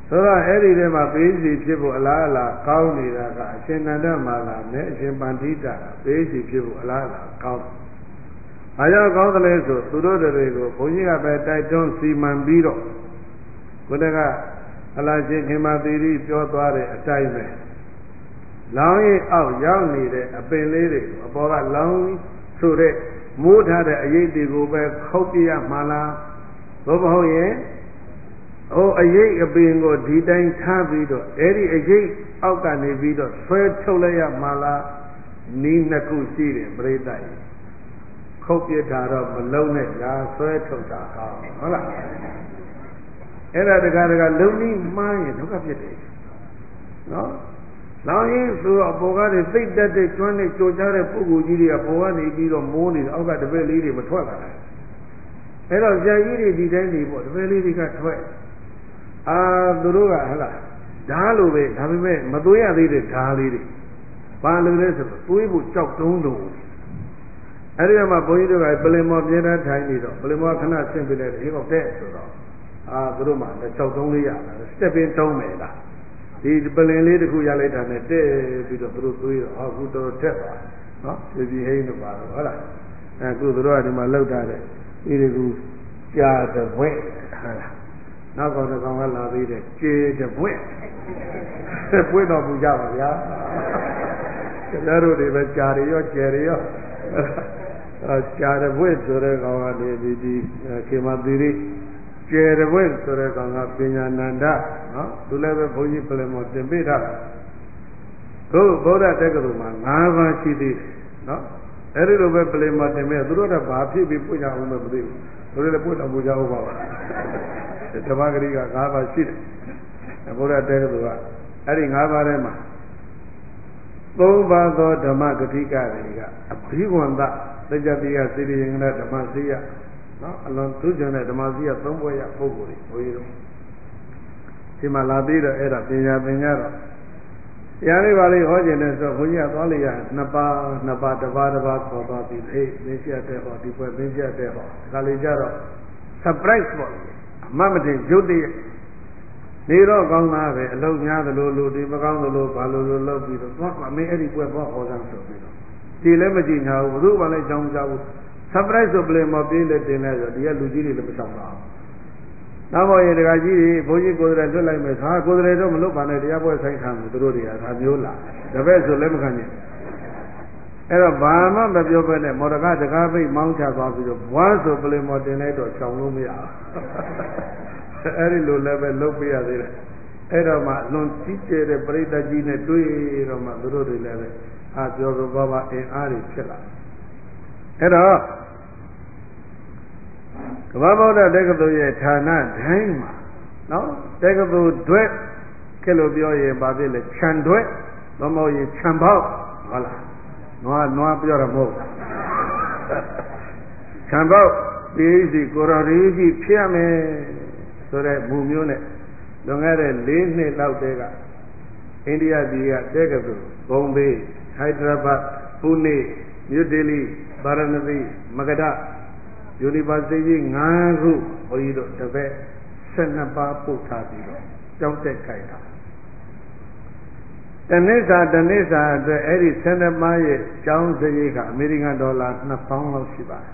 ဆိုတော့အဲ့ဒီထဲမှာပေးစီဖြစ်ဖို့အလားအလာကောင်းနေတာကအရှင်နန္ဒမာလာနဲ့အရှင်ပန္တိတာပေးစီဖြစ်ဖို့အလားအလာကောင်း။အားကြောင့်ကောင်းတယ်လဲဆိုသူတို့တွေကိုဘုန်းကြီးကပဲတိုက်တွန်းစီမံပြီးတော့ဘုရားကအလားရှင်ခေမာသီရိပြောသွားတဲ့အတိုင်းပဲလောင်းရင်အောက်ရောက်နေတဲ့အပင်လေးတွေအပေါ်ကလောင်းဆိုတဲ့မိုးထားတဲ့အရေးတွေကိုပဲခုတ်ပြရမှာလားသို့မဟုတ်ရင်အရေးအပင်ကိုဒီတိုင်းထားပြီးတော့အဲ့ဒီအရေးအောက်ကနေပြီးတော့ဆွဲထုတ်လိုက်ရမှာလားနီးနှစ်ခုရှိတယ်ပြိဿရဲ့ခုတ်ပြတာတော့မလုံးနဲ့ညာဆွဲထုတ်တာဟောဟုတ်လားအဲ့ဒါတခါလုံနီးမှားရင်ဒုက္ခဖြစ်တယ်နော်လောင်ရင်ဆိုတော့အပေါ်ကနေသိတ်တက်တဲ့ကျွမ်းနဲ့ကြိုကြားတဲ့ပုဂ္ဂိုလ်ကြီးတွေကပေါ်ကနေပြီးတော့မိုးနေတယ်အောက်ကတပည့်လေးတွေမထွက်လာဘူးအဲ့တော့ဇာကြီးတွေဒီတိုင်းနေပေါ့တပည့်လေးတွေကထွက်သူတို့ကဟလားဓာလိုပဲဒါပေမဲ့မသွေးရသေးတဲ့ဓာလေးတွေဘာလို့လဲဆိုတော့သွေးဖို့ကြောက်တုံးလို့အဲ့ဒီမှာဘုန်းကြီးတို့ကပလင်မော်ပြင်းထန်ထိုင်နေတော့ပလင်မော်ခဏဆင့်ပြလိုက်တယ်ဟေ့ကောတဲ့ဆိုတော့သူတို့မှလည်းကြောက်တုံးလေးရတာစတက်ပင်းတုံးမယ်လားဒီပလင်လေးတစ်ခုရလိုက်တာနဲ့တဲ့ပြီးတော့သူတို့သွေးတော့အခုတော်ထက်ပါနော်ပြည်ဟိန်းတို့ပါတော့ဟုတ်လားအခုသူတို့ကဒီမှာလောက်ထားတဲ့ဒီကူကြာတဲ့ဘွဲ့ဟုတ်လားနောက်ကောင်တစ်ကောင်ကလာသေးတယ်ကျေတဲ့ဘွဲ့ဘွဲ့တော်ပူကြပါဗျာကျွန်တော်တို့တွေပဲကြာရရောကျယ်ရရောကြာတဲ့ဘွဲ့ဆိုတဲ့ကောင်ကနေဒီခေမသီရိကျယ်တဲ့ဘွဲ့ဆိုတဲ့ကောင်ကပညာနန္ဒနော်သူလည်းပဲဘုန်းကြီးပြင်မောတင်ပေးထားခုဗုဒ္ဓတက္ကသိုလ်မှာ၅ပါးရှိသေးတယ်နော်အဲ့ဒီလိုပဲပြင်မောတင်ပေးသူတို့ကဘာဖြစ်ပြီးပွင့်ကြအောင်မသိဘူးသူတို့လည်းပွင့်တော့ပူကြအောင်ပါပါဓမ္မဂရိက၅ပါးရှိတယ်ဗုဒ္ဓတက္ကသိုလ်ကအဲ့ဒီ၅ပါးထဲမှာ၃ပါးသောဓမ္မဂတိကတွေကအဘိဝန္တသကြတိယစေတယင်္ဂဓမ္မစီယနော်အလွန်သူကျင်တဲ့ဓမ္မစီယ၃ဘွဲ့ရပုဂ္ဂိုလ်တွေဘုန်းကြီးတို့ဒီမှာလာပြီးတော့အဲ့ဒါပညာသင်ကြတော့တရားလေးပါလေးဟောခြင်းနဲ့ဆိုဘုန်းကြီးကသွားလိုက်ရနှစ်ပါးတစ်ပါးခေါ်သွားပြီးဟေးသင်ပြတဲ့ဟောဒီဘွဲ့သင်ပြတဲ့ဟောဒါလေးကြတော့ surprise ပေါ့အမှတ်မတင်ရုပ်တည်းနေတော့ကောင်းသားပဲအလုံးများသလိုလူဒီမကောင်းသလိုဘာလို့လုပ်ပြီးတော့သွားအမေအဲ့ဒီဘွဲ့ဟောစမ်းဆိုပြီးတော့ဒီလည်းမကြည့်ညာဘူးဘုရုဘာလဲကြောင်းကြဘူး surprise ဆိုပြင်မပြေးလက်တင်လဲဆိုဒီကလူကြီးတွေလည်းမဆောင်ပါဘူးနောက်ပေါ်ရင်တကကြီးတွေဘုန်းကြီးကိုယ်တိုင်လွတ်လိုက်မယ်ဟာကိုယ်တိုင်တော့မလွတ်ပါနဲ့တရားပွဲဆိုင်ခံမှုတို့တွေကဒါမျိုးလားတပည့်ဆိုလည်းမခံနိုင်အဲ့တော့ဘာမှမပြောဘဲနဲ့မော်ဒကတကားပိတ်မောင်းချသွားပြီးတော့ဘွားဆိုပလင်မော်တင်လိုက်တော့ချောင်လို့မရဘူးအဲ့ဒီလိုလည်းပဲလုပ်ပြရသေးတယ်အဲ့တော့မှလွန်ကြီးကျယ်တဲ့ပရိသတ်ကြီးနဲ့တွေ့တော့မှတို့တွေလည်းပဲပြောဆိုပါအင်အားတွေဖြစ်လာအဲ့တော့ကမ္ဘာဗုဒ္ဓတက္ကသိုလ်ရဲ့ဌာနတိုင်းမှာနော်တက္ကသိုလ်တွဲခဲ့လို့ပြောရင်ဘာဖြစ်လဲခြံတွဲမမဟုတ်ရင်ခြံပေါက်ဟုတ်လားနွားပြောတာမဟုတ်ခြံပေါက်ဒီစီကိုရရီကြီးဖြစ်ရမယ်ဆိုတဲ့မူမျိုးနဲ့လွန်ခဲ့တဲ့၄နှစ်လောက်တည်းကအိန္ဒိယပြည်ကတက္ကသိုလ်ဘုံဘေးဟိုက်ဒရာဘတ်ပူနေနယူးဒေလီဗာရာဏသီမဂဒUniversity ကြီး5ခုဘုန်းကြီးတို့တပည့်12ပါးပို့ထားပြီးတော့ကြောင်းတက်ခိုင်းတာတနေ့စာအတွက်အဲ့ဒီ12ပါးရဲ့ကျောင်းစရိတ်ကအမေရိကန်ဒေါ်လာ2000လောက်ရှိပါတယ်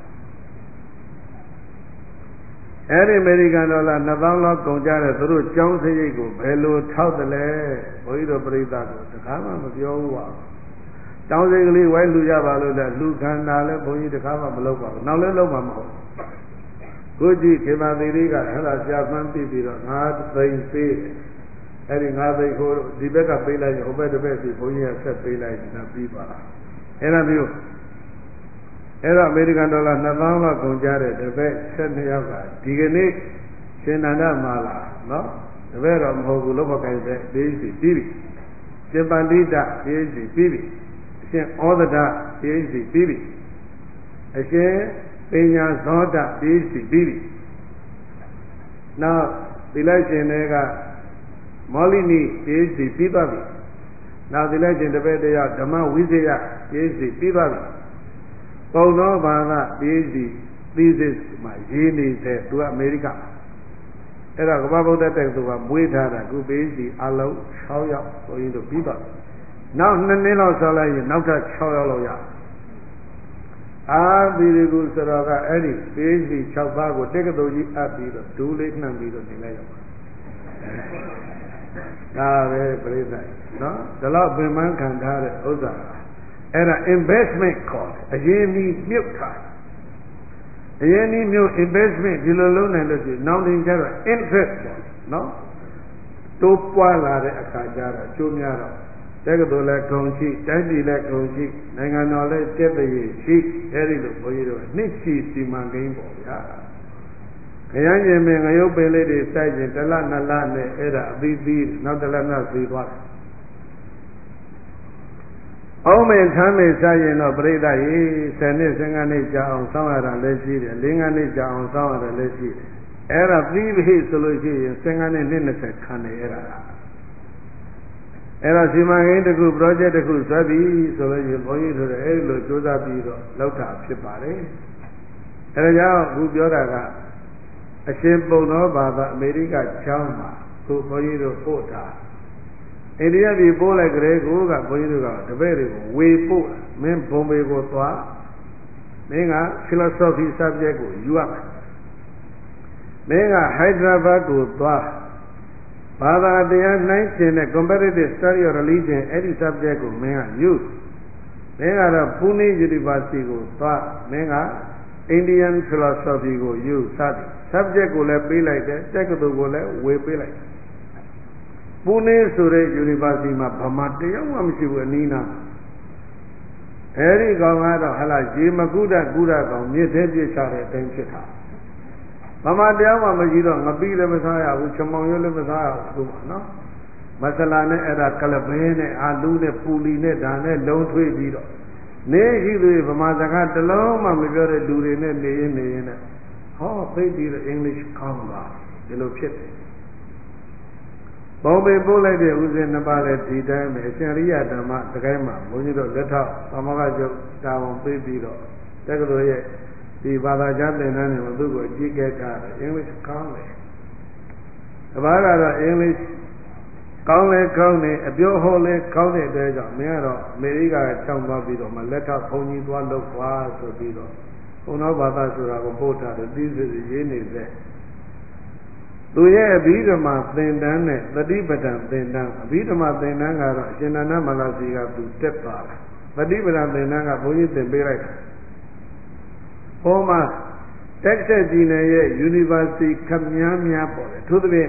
အဲ့ဒီအမေရိကန်ဒေါ်လာ2000လောက်ကုန်ကြတဲ့သူတို့ကျောင်းစရိတ်ကိုဘယ်လိုထောက်တယ်လဲဘုန်းကြီးတို့ပြိဿကိုတခါမှမပြောဘူးပါကျောင်းစိတ်ကလေးဝိုင်းလူရပါလို့လဲလူခန္ဓာလဲဘုန်းကြီးတခါမှမလုပ်ပါဘူးနောက်လဲလုပ်မှာမဟုတ်ကိုကြည့်ခေမာသီရိကအဲ့ဒါကြာပန်းပြီးတော့9သိန်းပေးအဲ့ဒီ9သိန်းကိုဒီဘက်ကပေးလိုက်ရင်ဟိုဘက်တစ်ဘက်စီဘုန်းကြီးကဆက်ပေးလိုက်ဒါပြီးပါလားအဲ့ဒါမျိုးအဲ့တော့အမေရိကန်ဒေါ်လာ2000လောက်ကုန်ကြတဲ့တစ်ဘက်12ယောက်ကဒီကနေ့ရှင်နန္ဒမာလာနော်တစ်ဘက်တော့မဟုတ်ဘူးလောဘကိုင်းတဲ့ပေးစီပြီးပြီရှင်ပန္တိတပေးစီပြီးပြီအရှင်ဩဒဒပေးစီပြီးပြီအရှင်ပညာဇောတပေးစီပြီးပြီနောက်သီလရှင်တွေကမောလိနိပေးစီပြီးသွားပြီနောက်သီလရှင်တစ်ပည့်တယောက်ဓမ္မဝိဇယပေးစီပြီးသွားပြီပုံသောဘာသာပေးစီ thesis မှာရေးနေတဲ့သူကအမေရိကအဲ့ဒါကမ္ဘာဗုဒ္ဓတက္ကသိုလ်ကမွေးထားတာခုပေးစီအလုံး6ယောက်ဘုန်းကြီးတို့ပြီးတော့နောက်2နှစ်လောက်ဆောလိုက်ရင်နောက်ထပ်6ယောက်လောက်ရအာသီရိကုဆိုတော့ကအဲ့ဒီပေးစီ6ပါးကိုတက္ကသိုလ်ကြီးအပ်ပြီးတော့ဒူးလေးနှံပြီးတော့နေလိုက်ရောဒါပဲပြိဿနော်ဒီလောက်ပင်ပန်းခံထားတဲ့ဥစ္စာအဲ့ဒါ investment ခေါ်တယ်အရင်ကြီးမြုပ်ထားအရင်ကြီးမြုပ် investment ဒီလိုလုပ်နိုင်လို့ရှိရင်နောက်တင်ကျတော့ interest ပေါ့နော်တိုးပွားလာတဲ့အခါကျတော့ကျိုးများတော့တက္ကသိုလ်လည်းဂုံရှိတိုင်းပြည်လည်းဂုံရှိနိုင်ငံတော်လည်းကျက်တရည်ရှိအဲဒီလိုဘုန်းကြီးတို့နှစ်ချီစီမံကိန်းပေါ့ဗျာခရမ်းကျင်ပင်ငရုတ်ပင်လေးတွေစိုက်ကျင်တစ်လ2လနဲ့အဲ့ဒါအသီးသီးနောက်တစ်လနောက်သေးသွားတယ်အောင်မေထမ်းမေစားရင်တော့ပြိဿရေ10နှစ်15နှစ်ကြာအောင်စောင့်ရတာလည်းရှိတယ်4-5နှစ်ကြာအောင်စောင့်ရတာလည်းရှိတယ်အဲ့ဒါပြီးပြီဆိုလို့ရှိရင်15နှစ်20ခံနေအဲ့ဒါစီမံကိန်းတစ်ခု project တစ်ခုဆွဲပြီဆိုလို့ရှိရင်ဘုန်းကြီးတို့လည်းအဲ့လိုစူးစမ်းပြီးတော့လောက်တာဖြစ်ပါတယ်အဲ့ဒါကြောင့်အခုပြောတာကအရှင်ပုံတော်ဘာသာအမေရိကကျောင်းမှာခုဘုန်းကြီးတို့ပို့တာအိန္ဒိယပြည်ပို့လိုက်ကြတဲ့ကိုကဘုန်းကြီးတို့ကတပည့်တွေကိုဝေပို့မင်းဘုံဘေကိုသွားမင်းက philosophy subject ကိုယူရမယ်မင်းက Hyderabad ကိုသွားဘာသာတရားနှိုင်းရှင်တဲ့ comparative study of religion အဲ့ဒီ subject ကိုမင်းကယူမင်းကတော့ Pune University ကိုသွားမင်းက Indian philosophy ကိုယူစသည် subject ကိုလည်းပေးလိုက်တယ်တက္ကသိုလ်ကိုလည်းဝေပေးလိုက်ပူနေဆိုတဲ့ university မှာဗမာတယောက်မှမရှိဘူးအနည်းနာအဲဒီကောင်ကတော့ဟလာရေမကုဒကုဒကောင်မြစ်သေးပြစ်ချတဲ့အတိုင်းဖြစ်တာဗမာတယောက်မှမရှိတော့ငပိလည်းမစားရဘူးချမောင်ရွက်လည်းမစားရဘူးပေါ့နော်မဆလာနဲ့အဲ့ဒါကလဘဲနဲ့အာလူးနဲ့ပူလီနဲ့ဒါနဲ့လုံးထွေးပြီးတော့နေရှိသူဗမာစကားတစ်လုံးမှမပြောတဲ့လူတွေနဲ့နေရင်နဲ့ဟောသိပြီးတော့ English ကောင်းတာဒီလိုဖြစ်တယ်ဘုံပေပို့လိုက်တဲ့ဥစဉ်နှစ်ပါးလည်းဒီတိုင်းပဲအရှင်ရိယဓမ္မတကိုင်းမှာဘုန်းကြီးတို့လက်ထောက်သမဂကျုပ်တာဝန်ပေးပြီးတော့တက္ကသိုလ်ရဲ့ဒီဘာသာကြားသင်တန်းတွေကိုသူ့ကိုအကြီးကျယ်ထားတယ် English ကောင်းတယ်တပါးကတော့ English ကောင်းလဲကောင်းတယ်အပြောဟောလဲကောင်းတဲ့အတွက်ကြောင့်မင်းကတော့အမေရိကချောင်းသွားပြီးတော့မှလက်ထောက်ဘုန်းကြီးသွားလုပ်ပါဆိုပြီးတော့ဘုံတော်ဘာသာဆိုတာကိုပို့ထားတယ်ပြီးစစ်ရေးနေစေသူရဲ့အဘိဓမ္မာသင်တန်းနဲ့တတိပဒံသင်တန်းအဘိဓမ္မာသင်တန်းကတော့အရှင်နန္ဒမလာစီကသူတက်သွားတာတတိပဒံသင်တန်းကဘုန်းကြီးသင်ပေးလိုက်တာဟောမှာတက်ဆက်ပြည်နယ်ရဲ့ University ခပ်များများပေါ်တယ်ထို့သဖြင့်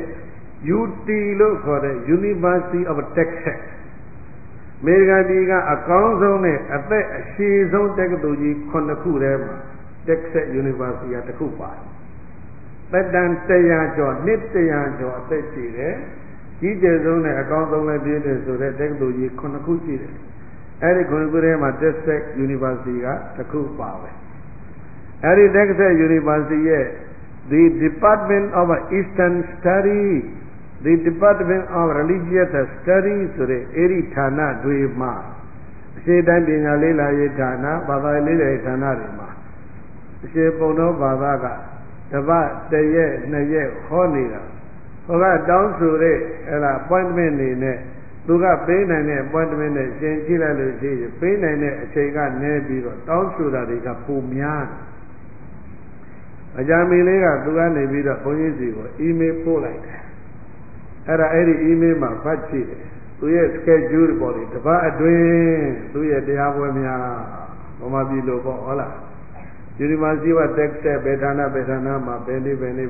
UT လို့ခေါ်တဲ့ University of Texas အမေရိကန်ပြည်ကအကောင်းဆုံးနဲ့အသက်အရှည်ဆုံးတက္ကသိုလ်ကြီး9ခုထဲမှာ Texas University ကတစ်ခုပါတယ်သက်တမ်း100ကျော်နှစ်100ကျော်အသက်ရှိတယ်ကြီးကျယ်ဆုံးနဲ့အကောင်းဆုံးလည်းပြည့်တယ်ဆိုတဲ့တက္ကသိုလ်ကြီး9ခုရှိတယ်အဲဒီ9ခုထဲမှာ Texas University ကတစ်ခုပါပဲအဲဒီ Texas University ရဲ့ the Department of Eastern Studies the Department of Religious Studies ဆိုတဲ့အဲဒီဌာနတွေမှာအရှေ့တိုင်းပညာလေ့လာရေးဌာနဘာသာလေ့လာရေးဌာနတွေမှာအရှေ့ပုံတော်ဘာသာကတပတ်1ရက်2ရက်ဟောနေတာဟိုကတောင်းဆိုတဲ့အဲ့ဒါ appointment နေနဲ့သူကပေးနိုင်တဲ့ appointment နဲ့ရှင်းကြည့်လိုက်လို့ရှိရင်ပေးနိုင်တဲ့အချိန်ကနည်းပြီးတော့တောင်းဆိုတာတွေကပုံများအကြံမီလေးကသူကနေပြီးတော့ဘုန်းကြီးစီကို email ပို့လိုက်တယ်အဲ့ဒီ email မှာဖတ်ကြည့်တယ်သူရဲ့ schedule ပေါ်လေတပတ်အတွင်းသူရဲ့တရားပွဲများဘုမာပြည်လို့ပေါ့ဟုတ်လားUniversity of Texas ဘေဌာနမှာဘယ်နေ့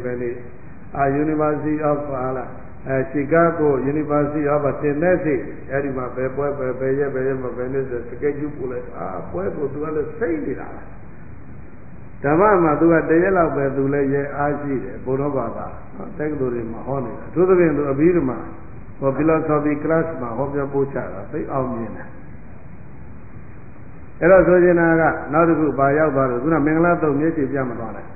University of Chicago University of Tennessee အဲ့ဒီမှာဘယ်ပွဲဘယ်ရက်မှာဘယ်နေ့ဆို schedule ပို့လိုက်ပွဲကိုသူကလည်းစိတ်နေတာဓမ္မမှာသူကတရက်လောက်ပဲသူလည်းရဲအားရှိတယ်ဘုရောဘာသာတက္ကသိုလ်တွေမှာဟောနေတာသူသဖြင့်သူအဘိဓမ္မာဟော philosophy class မှာဟောပြောပို့ချတာသိအောင်မြင်တယ်အဲ့တော့ဆိုချင်တာကနောက်တစ်ခုပါရောက်သွားလို့ခုနမင်္ဂလာတုံမျက်ခြေပြမသွားလိုက်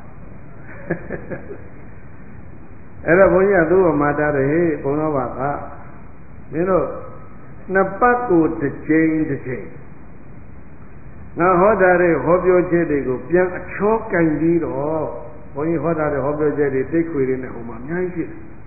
အဲ့တော့ဘုန်းကြီးကသူ့ကိုမှာတားတယ်ဟေးဘုံတော်ဘာကမင်းတို့နှစ်ပတ်ကိုတစ်ချိန်ငါဟောတာတဲ့ဟောပြောချက်တွေကိုပြန်အချောကင်ပြီးတော့ဘုန်းကြီးဟောတာတဲ့ဟောပြောချက်တွေတိတ်ခွေတွေနဲ့ဟိုမှာအများကြီးရှိတယ်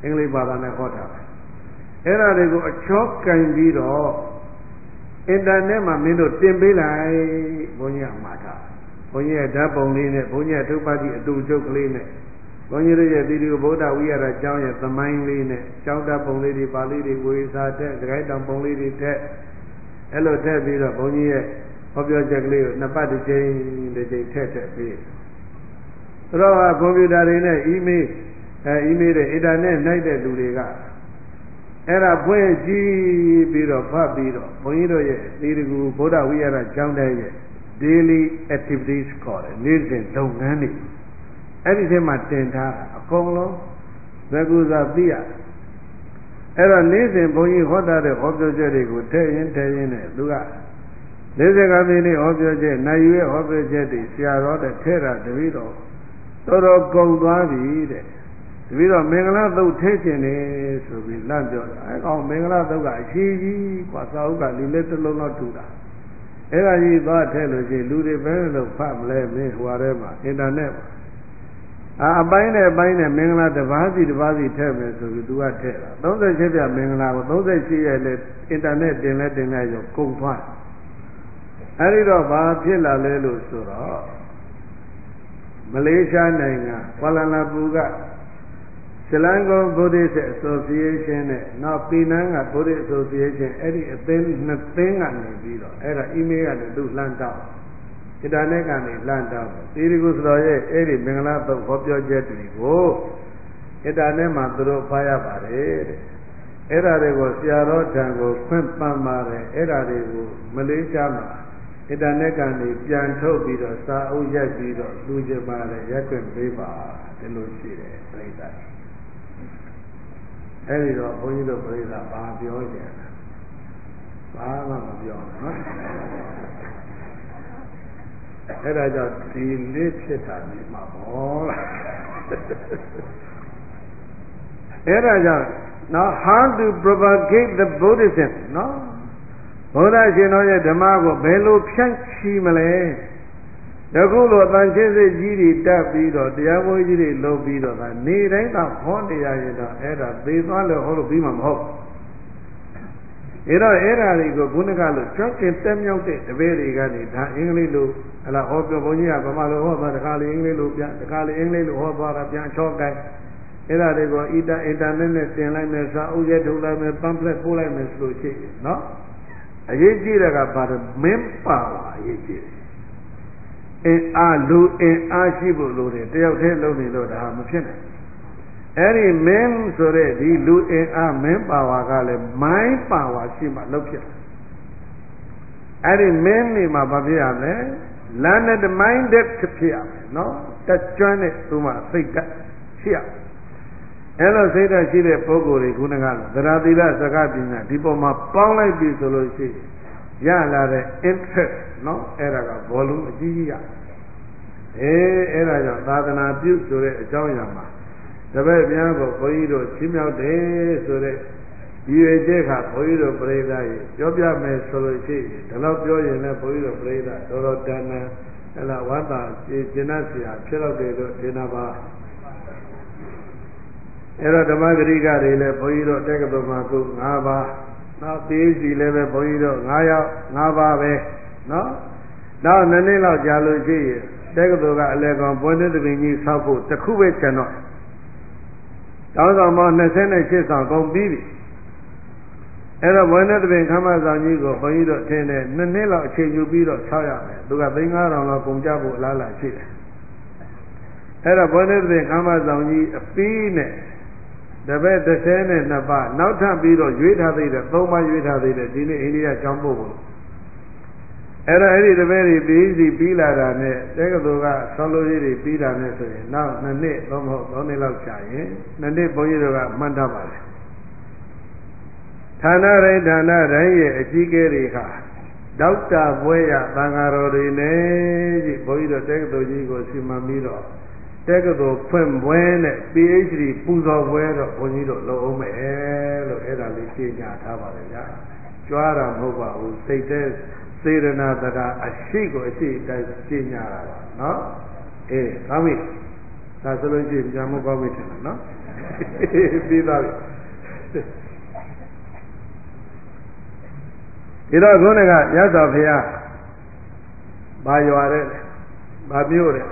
အင်္ဂလိပ်ဘာသာနဲ့ဟောထားတယ်အဲ့ဒါတွေကိုအချောကင်ပြီးတော့အင်တာနက်မှာမင်းတို့တင်ပေးလိုက်ဘုန်းကြီးကမှာထားဘုန်းကြီးရဲ့ဓာတ်ပုံလေးနဲ့ဘုန်းကြီးရဲ့ထုပ်ပတ်တိအတူချုပ်ကလေးနဲ့ဘုန်းကြီးတို့ရဲ့သီရိဗုဒ္ဓဝိရဒကျောင်းရဲ့သမိုင်းလေးနဲ့ကျောင်းဓာတ်ပုံလေးတွေပါဠိတွေဝေစာတဲ့ဒဂိုင်းတောင်ပုံလေးတွေတဲ့အဲ့လိုထည့်ပြီးတော့ဘုန်းကြီးရဲ့ဟောပြောချက်ကလေးကိုနှစ်ပတ်တစ်ချိန်တစ်ချိန်ထည့်ပြီးဆိုတော့ကွန်ပျူတာတွေနဲ့အီးမေးတွေအင်တာနက်နိုင်တဲ့လူတွေကအဲ့ဒါဖွဲ့ကြည့်ပြီးတော့ဖတ်ပြီးတော့ဘုန်းကြီးတို့ရဲ့သီရိကူဗုဒ္ဓဝိရဒကျောင်းတဲ့ရဲ့ daily activities ခေါ်တယ်နေ့စဉ်လုပ်ငန်းတွေအဲ့ဒီထဲမှာတင်ထားတာအကုန်လုံးသက္ကုဇာသိရအဲ့တော့နေ့စဉ်ဘုန်းကြီးဟောတာတဲ့ဟောပြောချက်တွေကိုထည့်ရင်နဲ့သူက40မိနစ်ဟောပြောချက်နိုင်ရွေးဟောပြောချက်တွေဆရာတော်တဲ့ထဲတာတပည့်တော်တော်ကုန်သွားပြီတဲ့တပည့်တော်မင်္ဂလာသုတ်ထဲခြင်းနေဆိုပြီးလန့်ပြောတာအဲကောင်မင်္ဂလာသုတ်ကအရှိကြီးกว่าစာအုပ်ကဒီလက်တစ်လုံးတော့ထူတာအဲ့ဒါကြီးသွားထဲလို့ရှိရင်လူတွေဘယ်လိုဖတ်မလဲမင်းဟိုထဲမှာအင်တာနက်မှာအပိုင်းနဲ့မင်္ဂလာတစ်ပါးစီထည့်မယ်ဆိုပြီးသူကထည့်တာ38ပြမင်္ဂလာကို38ရဲ့လေအင်တာနက်တင်လဲရောကုန်သွားအဲ့ဒီတော့ဘာဖြစ်လာလဲလို့ဆိုတော့မလေးရှားနိုင်ငံကွာလာလမ်ပူကSelangor Buddhist Association နဲ့နောက်ပီနန်းက Buddhist Association အဲ့ဒီအသင်းနှစ်သင်းကနေပြီးတော့အဲ့ဒါအီးမေးလ်ကနေသူလှမ်းတောင်းအင်တာနက်ကနေလှမ်းတောင်းသီရိကုသတော်ရဲ့အဲ့ဒီမင်္ဂလာသုတ်ဟောပြောချက်တွေကိုအင်တာနက်မှာသူတို့ဖတ်ရပါတယ်တဲ့အဲ့ဒါတွေကိုဆရာတော်ထံကိုခွင့်ပန်ပါတယ်အဲ့ဒါတွေကိုမလေးရှားမှာအင်တာနက်ကနေပြန်ထုတ်ပြီးတော့စာအုပ်ရိုက်ပြီးတော့လူကျင်ပါတယ်ရက်ခွင့်ပေးပါဒီလိုရှိတယ်ပြိဿအဲ့ဒီတော့ဘုန်းကြီးတို့ပြိဿဘာပြောကြလဲဘာမှမပြောနော်အဲ့ဒါကြောင့်ဒီလေးဖြစ်တာနေမှာပေါ့အဲ့ဒါကြောင့်now how to propagate the Buddhism နော်ဘုရားရှင်တော်ရဲ့ဓမ္မကိုဘယ်လိုဖြန့်ချီမလဲယခုလိုအတန်ရှင်းစစ်ကြီးတွေတက်ပြီးတော့တရားဝဲကြီးတွေလုပ်ပြီးတော့ဒါနေတိုင်းသာဟောနေရရင်တော့အဲ့ဒါသေသွားလို့ဟောလို့ပြီးမှာမဟုတ်အဲ့တော့အဲ့ဒါတွေကိုခုနကလို့ကျွတ်ကျင်တက်မြောက်တဲ့တပည့်တွေကနေဒါအင်္ဂလိပ်လိုဟလာဟောပြောဘုန်းကြီးကဗမာလိုဟောသွားတခါလေအင်္ဂလိပ်လိုပြန်တခါလေအင်္ဂလိပ်လိုဟောသွားတာပြန်ချောကိုင်းအဲ့ဒါတွေကိုအင်တာနက်နဲ့တင်လိုက်မယ်စာအုပ်ရဲထုတ်လိုက်မယ်ပမ်ဖလက်ပို့လိုက်မယ်ဆိုလို့ရှိရင်နော်အရေးကြီးတာကဘာလဲမင်းပါပါအရေးကြီးတယ်အင်းအားလူအင်းအားရှိဖို့လိုတယ်တယောက်တည်းလုံးနေလို့ဒါမဖြစ်နိုင်အဲ့ဒီမင်းဆိုတဲ့ဒီလူအင်းအားမင်းပါဝါကလည်းမိုင်းပါဝါရှိမှလုပ်ဖြစ်တယ်အဲ့ဒီမင်းနေမှာဘာဖြစ်ရမလဲ learned minded ဖြစ်ရမယ်နော်တက်ကျွမ်းတဲ့သူမှစိတ်ဓာတ်ရှိရအဲ့လိုစိတ်ဓာတ်ရှိတဲ့ပုဂ္ဂိုလ်တွေခုနကသရတိလစကားပညာဒီပေါ်မှာပေါင်းလိုက်ပြီဆိုလို့ရှိရင်ရလာတဲ့ interest နော်အဲ့ဒါက volume အကြီးကြီးရအဲ့ဒါကြောင့်သာသနာပြုဆိုတဲ့အကြောင်းအရာမှာတပည့်များကိုဘုန်းကြီးတို့ချင်းမြောက်တယ်ဆိုတဲ့ဒီရွေကျက်ကဘုန်းကြီးတို့ပြိဿရေပြောပြမယ်ဆိုလို့ရှိရင်ဒီလောက်ပြောရင်လည်းဘုန်းကြီးတို့ပြိဿတော်တန်တန်အဲ့လားဝါသာကျင့်납ဆရာဖြစ်တော့တယ်လို့ထင်တာပါအဲ့တော့ဓမ္မဂရိကတွေလည်းဘုန်းကြီးတို့တက္ကသိုလ်မှာခု9ပါးနောက် PhD လည်းပဲဘုန်းကြီးတို့9ယောက်9ပါးပဲနော်နောက်2နှစ်လောက်ကြာလို့ရှိရင်တက္ကသိုလ်ကအလဲကောင်ဘွဲ့တဲ့ပင်ကြီးဆောက်ဖို့တစ်ခုပဲကျန်တော့တောင်းဆောင်ပေါင်း28ဆောင်ကုန်ပြီးပြီအဲ့တော့ဘွဲ့တဲ့ပင်ခမ်းမဆောင်ကြီးကိုဘုန်းကြီးတို့ထင်တယ်2နှစ်လောက်အချိန်ယူပြီးတော့ဆောက်ရမယ်သူက3,500လောက်ကုန်ကြဖို့အလားအလာရှိတယ်အဲ့တော့ဘွဲ့တဲ့ပင်ခမ်းမဆောင်ကြီးအပြီးနဲ့တပည့်32ပါးနောက်ထပ်ပြီးတော့ရွေးထားသေးတယ်3ပါးရွေးထားသေးတယ်ဒီနေ့အိန္ဒိယကျောင်းပို့ဖို့အဲ့တော့အဲ့ဒီတပည့်တွေပြီးလာတာနဲ့တက္ကသိုလ်ကဆောင်းလို့ရေးတွေပြီးတာနဲ့ဆိုရင်နောက်2နှစ်3နှစ်လောက်ကြာရင်2နှစ်ဘုန်းကြီးတို့ကမှတ်တတ်ပါတယ်ဌာနတိုင်းရဲ့အကြီးအကဲတွေဟာဒေါက်တာဘွဲရသံဃာတော်တွေနဲ့ကြီးဘုန်းကြီးတို့တက္ကသိုလ်ကြီးကိုစီမံပြီးတော့တက္ကသိုလ်ဖွင့်ပွဲနဲ့ PhD ပူဇော်ပွဲတော့ဘုန်းကြီးတို့လုပ်အောင်မယ်လို့အဲ့ဒါလေးရှင်းပြထားပါတယ်ဗျာကြွားတာမဟုတ်ပါဘူးစိတ်တဲ့စေရနာတကအရှိကိုအရှိတိုင်းရှင်းညာတာပါနော်အေးကောင်းပြီဒါဆိုလို့ရှိရင်ကြာမကောင်းပြီထင်တယ်နော်ပြီးသားပြီဒီတော့ခုနကရသော်ဖရာဘာရွာတဲ့ဘာမျိုးတဲ့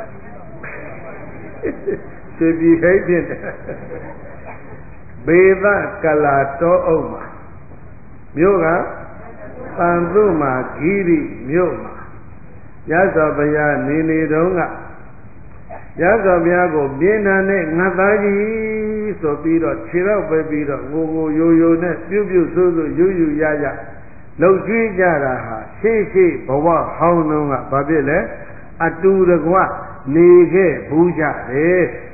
စေပြီဟိတ်ဖြစ်တယ်ဘေသကလာတောအုပ်မှာမြို့ကပန်သူမှာဂီရိမြို့မှာရသော်ဘုရားနေတုန်းကရသော်ဘုရားကိုပြင်းထန်တဲ့ငတ်သားကြီးဆိုပြီးတော့ခြေတော့ပဲပြီးတော့ငိုယိုနဲ့ပြုတ်ဆိုးယူရလှုပ်ကြွေးကြတာဟာရှေ့ဘဝဟောင်းတုန်းကဘာဖြစ်လဲအတူတကွနေခဲ့ဘူးကြတယ်